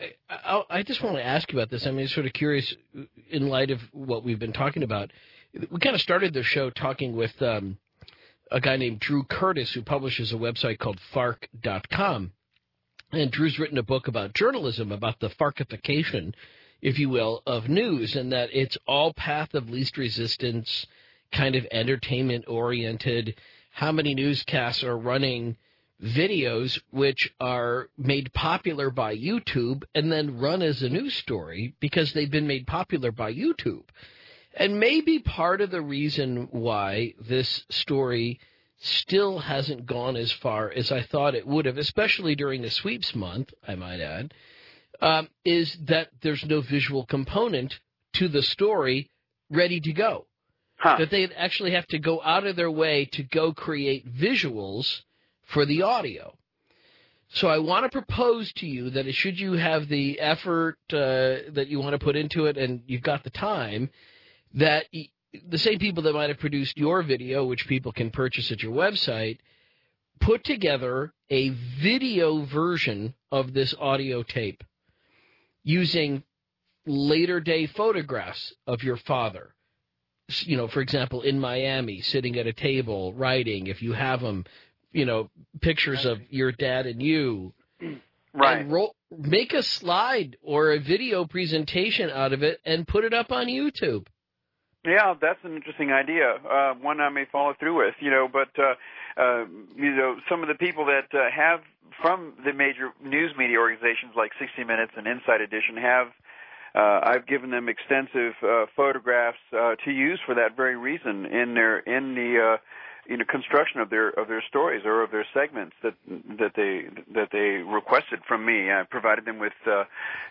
I just want to ask you about this. I mean, sort of curious in light of what we've been talking about. We kind of started the show talking with a guy named Drew Curtis, who publishes a website called Fark.com. And Drew's written a book about journalism, about the Farkification, if you will, of news, and that it's all path of least resistance, kind of entertainment-oriented. How many newscasts are running videos which are made popular by YouTube and then run as a news story because they've been made popular by YouTube? And maybe part of the reason why this story still hasn't gone as far as I thought it would have, especially during the sweeps month, I might add, is that there's no visual component to the story ready to go. That they actually have to go out of their way to go create visuals for the audio. So I want to propose to you that should you have the effort that you want to put into it and you've got the time, that the same people that might have produced your video, which people can purchase at your website, put together a video version of this audio tape using later-day photographs of your father. You know, for example, in Miami, sitting at a table, writing, if you have them, you know, pictures of your dad and you. Right. And make a slide or a video presentation out of it and put it up on YouTube. Yeah, that's an interesting idea. One I may follow through with, you know, but, you know, some of the people that have from the major news media organizations like 60 Minutes and Inside Edition have, I've given them extensive photographs to use for that very reason in the construction of their stories or of their segments that they requested from me. I provided them with a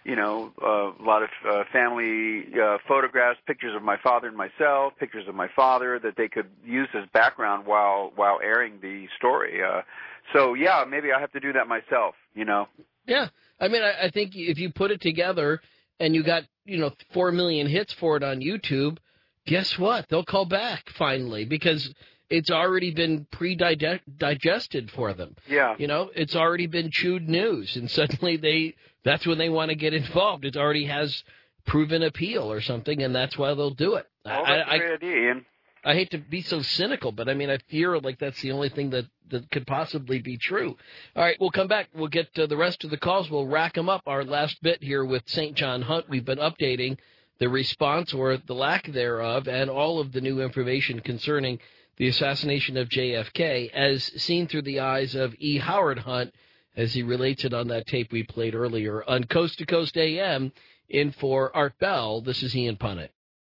lot of family photographs, pictures of my father and myself, pictures of my father that they could use as background while airing the story. So yeah, maybe I have to do that myself. You know. Yeah, I mean, I think if you put it together and you got 4 million hits for it on YouTube, guess what? They'll call back finally because it's already been pre-digested for them. Yeah. You know, it's already been chewed news, and suddenly that's when they want to get involved. It already has proven appeal or something, and that's why they'll do it. Well, that's a great idea, Ian. I hate to be so cynical, but I mean, I fear like that's the only thing that could possibly be true. All right, we'll come back. We'll get the rest of the calls. We'll rack them up. Our last bit here with St. John Hunt. We've been updating the response or the lack thereof and all of the new information concerning the assassination of JFK as seen through the eyes of E. Howard Hunt as he relates it on that tape we played earlier on Coast to Coast AM. In for Art Bell, this is Ian Punnett.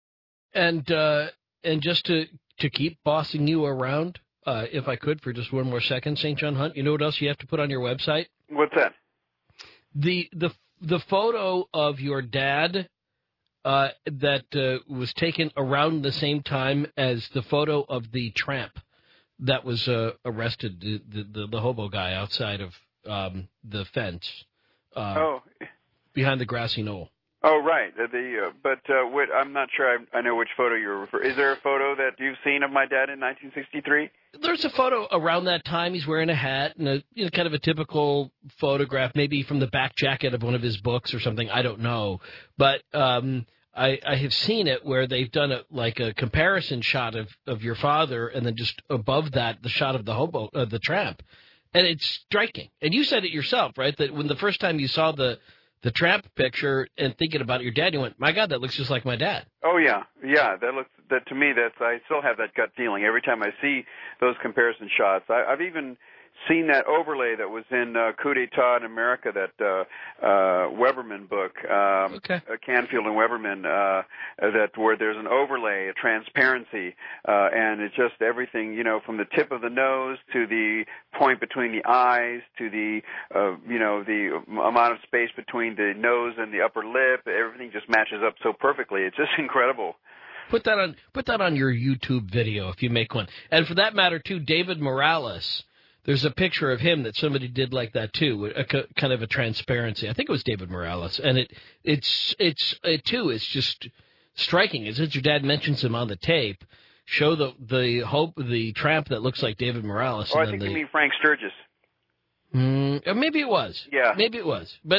And just to keep bossing you around, if I could, for just one more second, St. John Hunt, you know what else you have to put on your website? What's that? The photo of your dad that was taken around the same time as the photo of the tramp that was arrested, the hobo guy outside of the fence behind the grassy knoll. Oh, right. I'm not sure I know which photo you're referring. Is there a photo that you've seen of my dad in 1963? There's a photo around that time. He's wearing a hat and kind of a typical photograph, maybe from the back jacket of one of his books or something. I don't know. But I have seen it where they've done a comparison shot of your father and then just above that, the shot of the hobo, the tramp. And it's striking. And you said it yourself, right? That when the first time you saw the tramp picture and thinking about your dad, you went, my God, that looks just like my dad. Oh, yeah. Yeah, that to me, I still have that gut feeling every time I see those comparison shots. I've even seen that overlay that was in Coup d'Etat in America, that Weberman book, Canfield and Weberman, that where there's an overlay, a transparency, and it's just everything, from the tip of the nose to the point between the eyes to the, the amount of space between the nose and the upper lip. Everything just matches up so perfectly. It's just incredible. Put that on your YouTube video if you make one. And for that matter, too, David Morales. There's a picture of him that somebody did like that too, kind of a transparency. I think it was David Morales, and it's just striking. As your dad mentions him on the tape, show the tramp that looks like David Morales. Oh, I think you mean Frank Sturgis. Maybe it was. Yeah. Maybe it was. But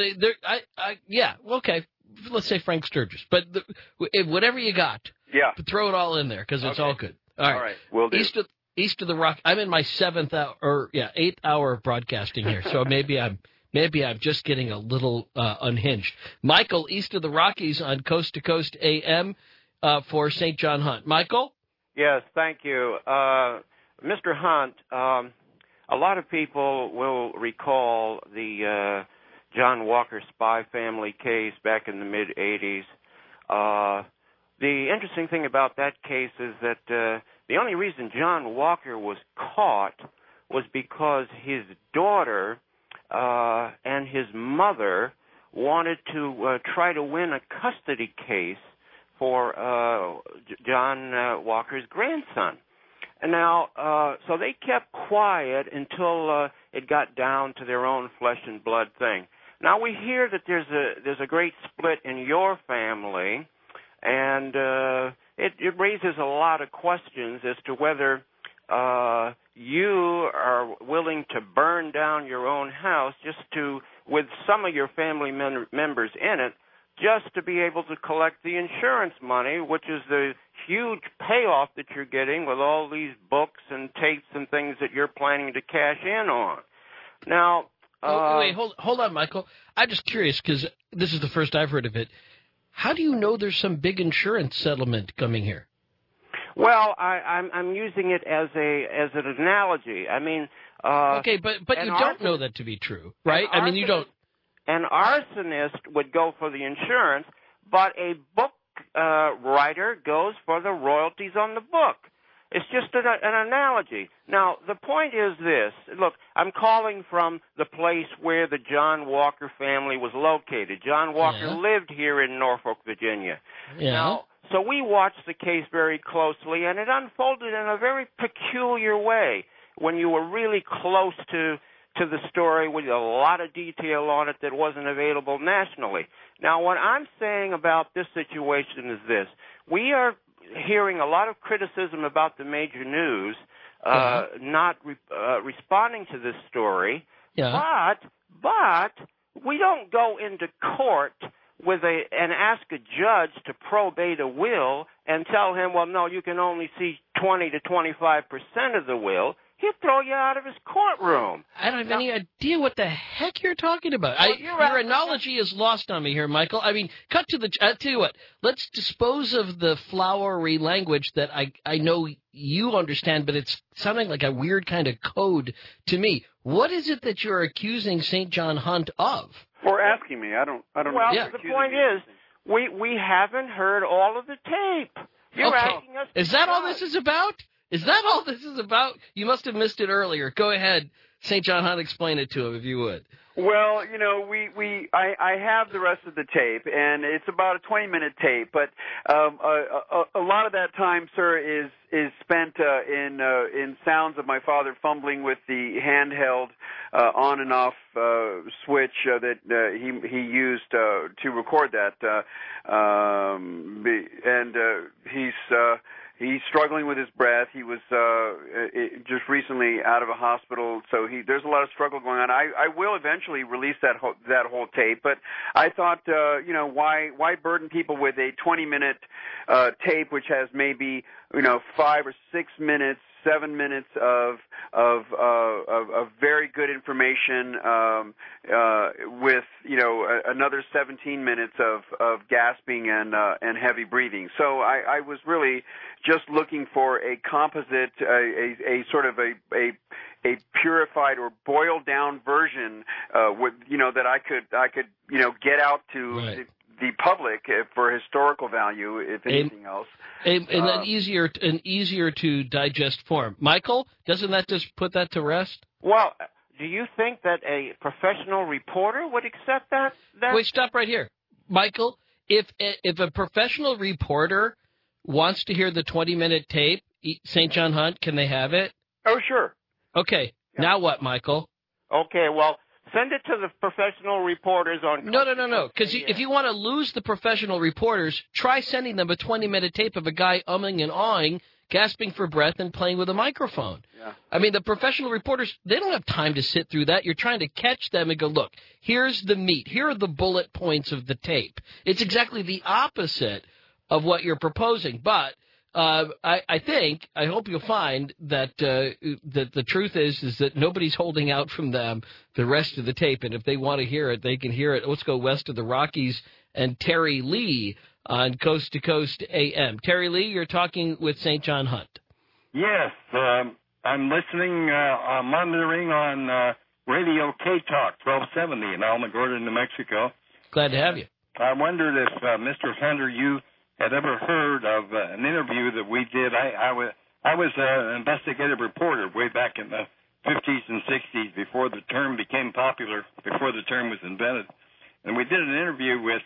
okay. Let's say Frank Sturgis. But whatever you got, throw it all in there because it's all good. All right. Will do. East of the Rock. I'm in my 8th hour of broadcasting here, so maybe I'm just getting a little unhinged. Michael, east of the Rockies on Coast to Coast AM for St. John Hunt. Michael? Yes, thank you. Mr. Hunt, a lot of people will recall the John Walker spy family case back in the mid-'80s. The interesting thing about that case is that the only reason John Walker was caught was because his daughter and his mother wanted to try to win a custody case for John Walker's grandson. And now, so they kept quiet until it got down to their own flesh and blood thing. Now we hear that there's a great split in your family, and it raises a lot of questions as to whether you are willing to burn down your own house with some of your family members in it, just to be able to collect the insurance money, which is the huge payoff that you're getting with all these books and tapes and things that you're planning to cash in on. Now, wait, hold on, Michael. I'm just curious because this is the first I've heard of it. How do you know there's some big insurance settlement coming here? Well, I'm using it as an analogy. I mean, okay, but you don't know that to be true, right? I mean, you don't. An arsonist would go for the insurance, but a book writer goes for the royalties on the book. It's just an analogy. Now, the point is this. Look, I'm calling from the place where the John Walker family was located. John Walker lived here in Norfolk, Virginia. Yeah. Now, so we watched the case very closely, and it unfolded in a very peculiar way when you were really close to the story with a lot of detail on it that wasn't available nationally. Now, what I'm saying about this situation is this. We are hearing a lot of criticism about the major news not responding to this story, but we don't go into court and ask a judge to probate a will and tell him, well, no, you can only see 20 to 25% of the will. He'll throw you out of his courtroom. I don't have any idea what the heck you're talking about. Well, your analogy is lost on me here, Michael. I mean, I'll tell you what. Let's dispose of the flowery language that I know you understand, but it's sounding like a weird kind of code to me. What is it that you're accusing St. John Hunt of? Or asking me. I don't know. Well, the point is, we haven't heard all of the tape. You're asking us. Is that all this is about? Is that all this is about? You must have missed it earlier. Go ahead, St. John Hunt, explain it to him if you would. Well, you know, I have the rest of the tape, and it's about a 20-minute tape, but a lot of that time, sir, is spent in sounds of my father fumbling with the handheld on and off switch that he used to record that, and he's struggling with his breath. He was just recently out of a hospital, so there's a lot of struggle going on. I will eventually release that whole tape, but I thought, why burden people with a 20-minute tape which has maybe 5 or 6 minutes, 7 minutes of very good information with another 17 minutes of gasping and heavy breathing. So I was really just looking for a composite, a sort of a purified or boiled down version that I could get out to the public for historical value, if anything else. And an easier to digest form. Michael, doesn't that just put that to rest? Well, do you think that a professional reporter would accept that? Wait, stop right here. Michael, if a professional reporter wants to hear the 20-minute tape, St. John Hunt, can they have it? Oh, sure. Okay. Yeah. Now what, Michael? Okay, well, send it to the professional reporters on... No. Because if you want to lose the professional reporters, try sending them a 20-minute tape of a guy umming and awing, gasping for breath and playing with a microphone. Yeah. I mean, the professional reporters, they don't have time to sit through that. You're trying to catch them and go, look, here's the meat. Here are the bullet points of the tape. It's exactly the opposite of what you're proposing. But I hope you'll find that that the truth is that nobody's holding out from them the rest of the tape. And if they want to hear it, they can hear it. Let's go west of the Rockies and Terry Lee on Coast to Coast AM. Terry Lee, you're talking with St. John Hunt. Yes, I'm listening, monitoring on Radio K-Talk 1270 in Alamogordo, New Mexico. Glad to have you. I wondered if, Mr. Hunter, you had ever heard of an interview that we did. I was an investigative reporter way back in the 50s and 60s before the term became popular, before the term was invented. And we did an interview with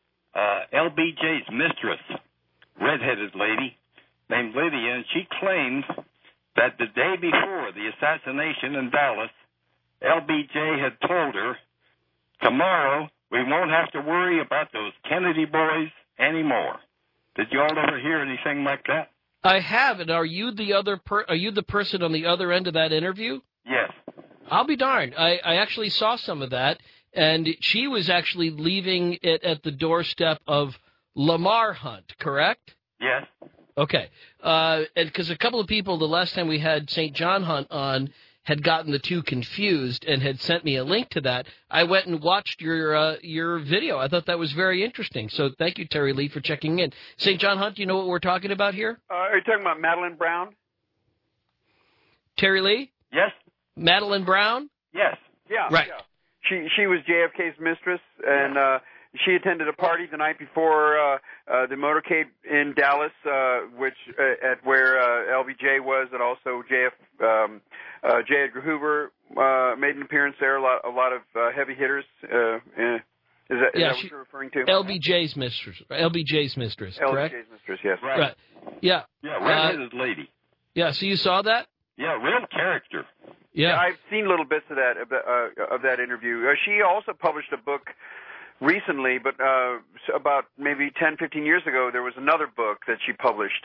LBJ's mistress, redheaded lady named Lydia, and she claimed that the day before the assassination in Dallas, LBJ had told her, tomorrow we won't have to worry about those Kennedy boys anymore. Did you all ever hear anything like that? I have, and are you the person on the other end of that interview? Yes. I'll be darned. I actually saw some of that, and she was actually leaving it at the doorstep of Lamar Hunt, correct? Yes. Okay. And because a couple of people, the last time we had St. John Hunt on, had gotten the two confused and had sent me a link to that. I went and watched your video. I thought that was very interesting. So thank you, Terry Lee, for checking in. St. John Hunt, do you know what we're talking about here? Are you talking about Madeline Brown? Terry Lee? Yes. Madeline Brown? Yes. Yeah. Right. Yeah. She was JFK's mistress, and she attended a party the night before the motorcade in Dallas, which at where LBJ was, and also J. Edgar Hoover made an appearance there. A lot of heavy hitters. Is that what you're referring to? LBJ's mistress. LBJ's mistress. Correct? LBJ's mistress. Yes. Right. Yeah. Yeah. Redheaded lady. Yeah. So you saw that? Yeah. Real character. Yeah. I've seen little bits of that interview. She also published a book recently, but about maybe 10, 15 years ago, there was another book that she published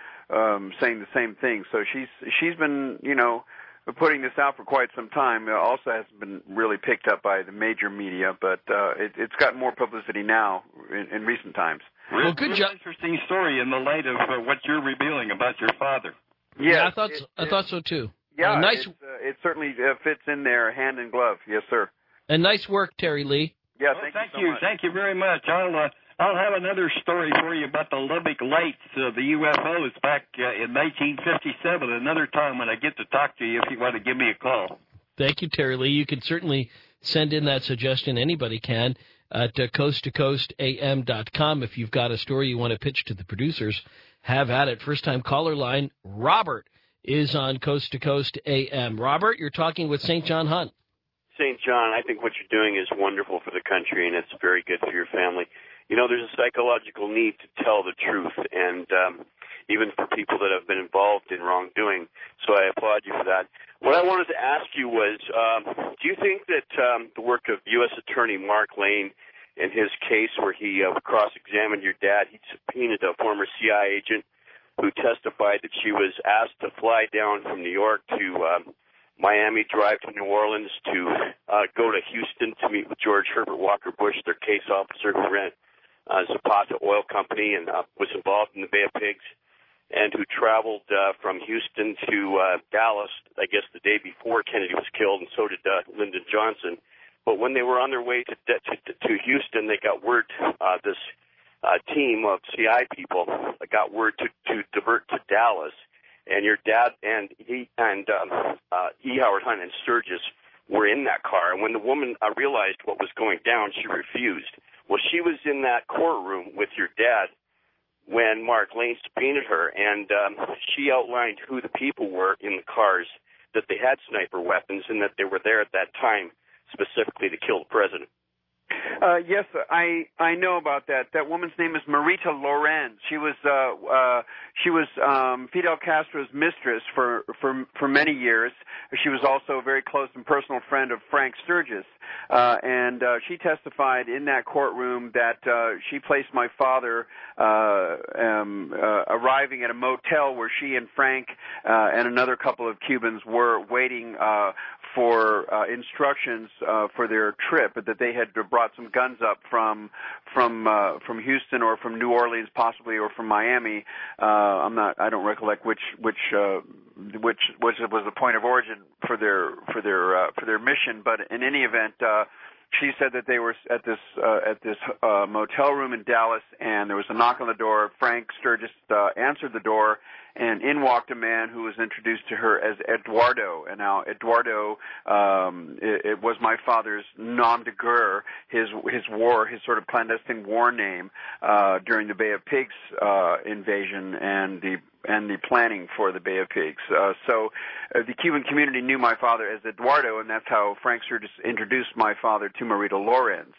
saying the same thing. So she's been, putting this out for quite some time. It also hasn't been really picked up by the major media, but it's gotten more publicity now in recent times. Well, good job. Interesting story in the light of what you're revealing about your father. Yeah, I thought so too. Yeah, nice. It certainly fits in there, hand in glove. Yes, sir. And nice work, Terry Lee. Yeah, thank you. So much. Thank you very much. I'll have another story for you about the Lubbock Lights, the UFOs back in 1957. Another time when I get to talk to you, if you want to give me a call. Thank you, Terry Lee. You can certainly send in that suggestion. Anybody can at coasttocoastam.com. If you've got a story you want to pitch to the producers, have at it. First-time caller line, Robert, is on Coast to Coast AM. Robert, you're talking with St. John Hunt. St. John, I think what you're doing is wonderful for the country, and it's very good for your family. There's a psychological need to tell the truth, and even for people that have been involved in wrongdoing. So I applaud you for that. What I wanted to ask you was, do you think that the work of U.S. Attorney Mark Lane in his case where he cross-examined your dad, he subpoenaed a former CIA agent who testified that she was asked to fly down from New York to Miami, drive to New Orleans to go to Houston to meet with George Herbert Walker Bush, their case officer who ran Zapata Oil Company and was involved in the Bay of Pigs, and who traveled from Houston to Dallas, I guess the day before Kennedy was killed, and so did Lyndon Johnson. But when they were on their way to Houston, they got word, this team of CI people got word to divert to Dallas. And your dad and E. Howard Hunt and Sturgis were in that car. And when the woman realized what was going down, she refused. Well, she was in that courtroom with your dad when Mark Lane subpoenaed her, and she outlined who the people were in the cars, that they had sniper weapons, and that they were there at that time specifically to kill the president. Yes, I know about that. That woman's name is Marita Lorenz. She was Fidel Castro's mistress for many years. She was also a very close and personal friend of Frank Sturgis, and she testified in that courtroom that she placed my father arriving at a motel where she and Frank and another couple of Cubans were waiting for instructions for their trip, that they had brought some guns up from Houston or from New Orleans, possibly, or from Miami. I don't recollect which was the point of origin for their mission. But in any event, she said that they were at this motel room in Dallas, and there was a knock on the door. Frank Sturgis answered the door, and in walked a man who was introduced to her as Eduardo. And now Eduardo, it was my father's nom de guerre, his sort of clandestine war name during the Bay of Pigs invasion and the planning for the Bay of Pigs. So the Cuban community knew my father as Eduardo, and that's how Frank Sturgis introduced my father to Marita Lorenz.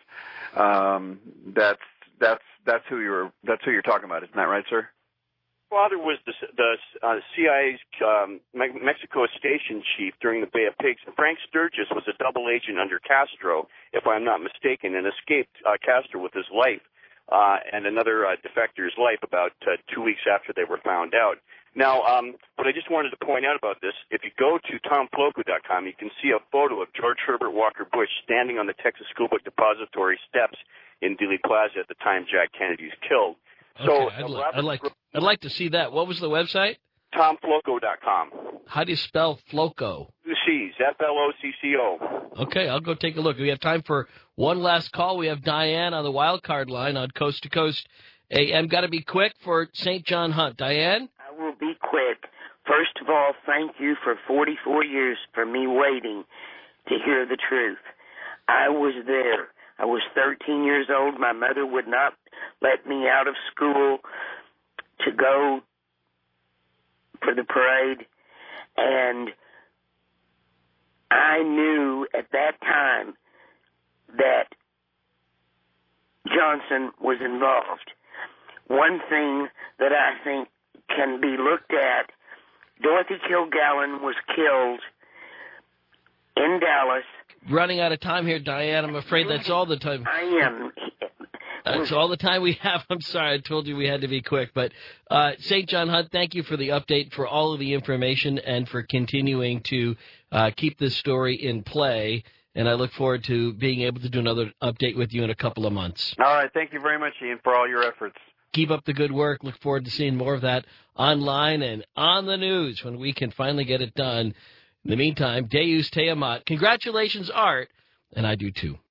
That's who you're talking about, isn't that right, sir? Father was the CIA's Mexico station chief during the Bay of Pigs. Frank Sturgis was a double agent under Castro, if I'm not mistaken, and escaped Castro with his life and another defector's life about 2 weeks after they were found out. Now, what I just wanted to point out about this, if you go to TomFloco.com, you can see a photo of George Herbert Walker Bush standing on the Texas School Book Depository steps in Dealey Plaza at the time Jack Kennedy was killed. So okay, I'd like to see that. What was the website? TomFloco.com. How do you spell Floco? Two C's, Flocco. Okay, I'll go take a look. We have time for one last call. We have Diane on the wild card line on Coast to Coast AM. Got to be quick for St. John Hunt. Diane? I will be quick. First of all, thank you for 44 years for me waiting to hear the truth. I was there. I was 13 years old. My mother would not let me out of school to go for the parade, and I knew at that time that Johnson was involved. One thing that I think can be looked at, Dorothy Kilgallen was killed in Dallas. Running out of time here, Diane. I'm afraid that's all the time. I am. That's all the time we have. I'm sorry. I told you we had to be quick. But St. John Hunt, thank you for the update, for all of the information, and for continuing to keep this story in play. And I look forward to being able to do another update with you in a couple of months. All right. Thank you very much, Ian, for all your efforts. Keep up the good work. Look forward to seeing more of that online and on the news when we can finally get it done. In the meantime, Deus te amat. Congratulations, Art, and I do too.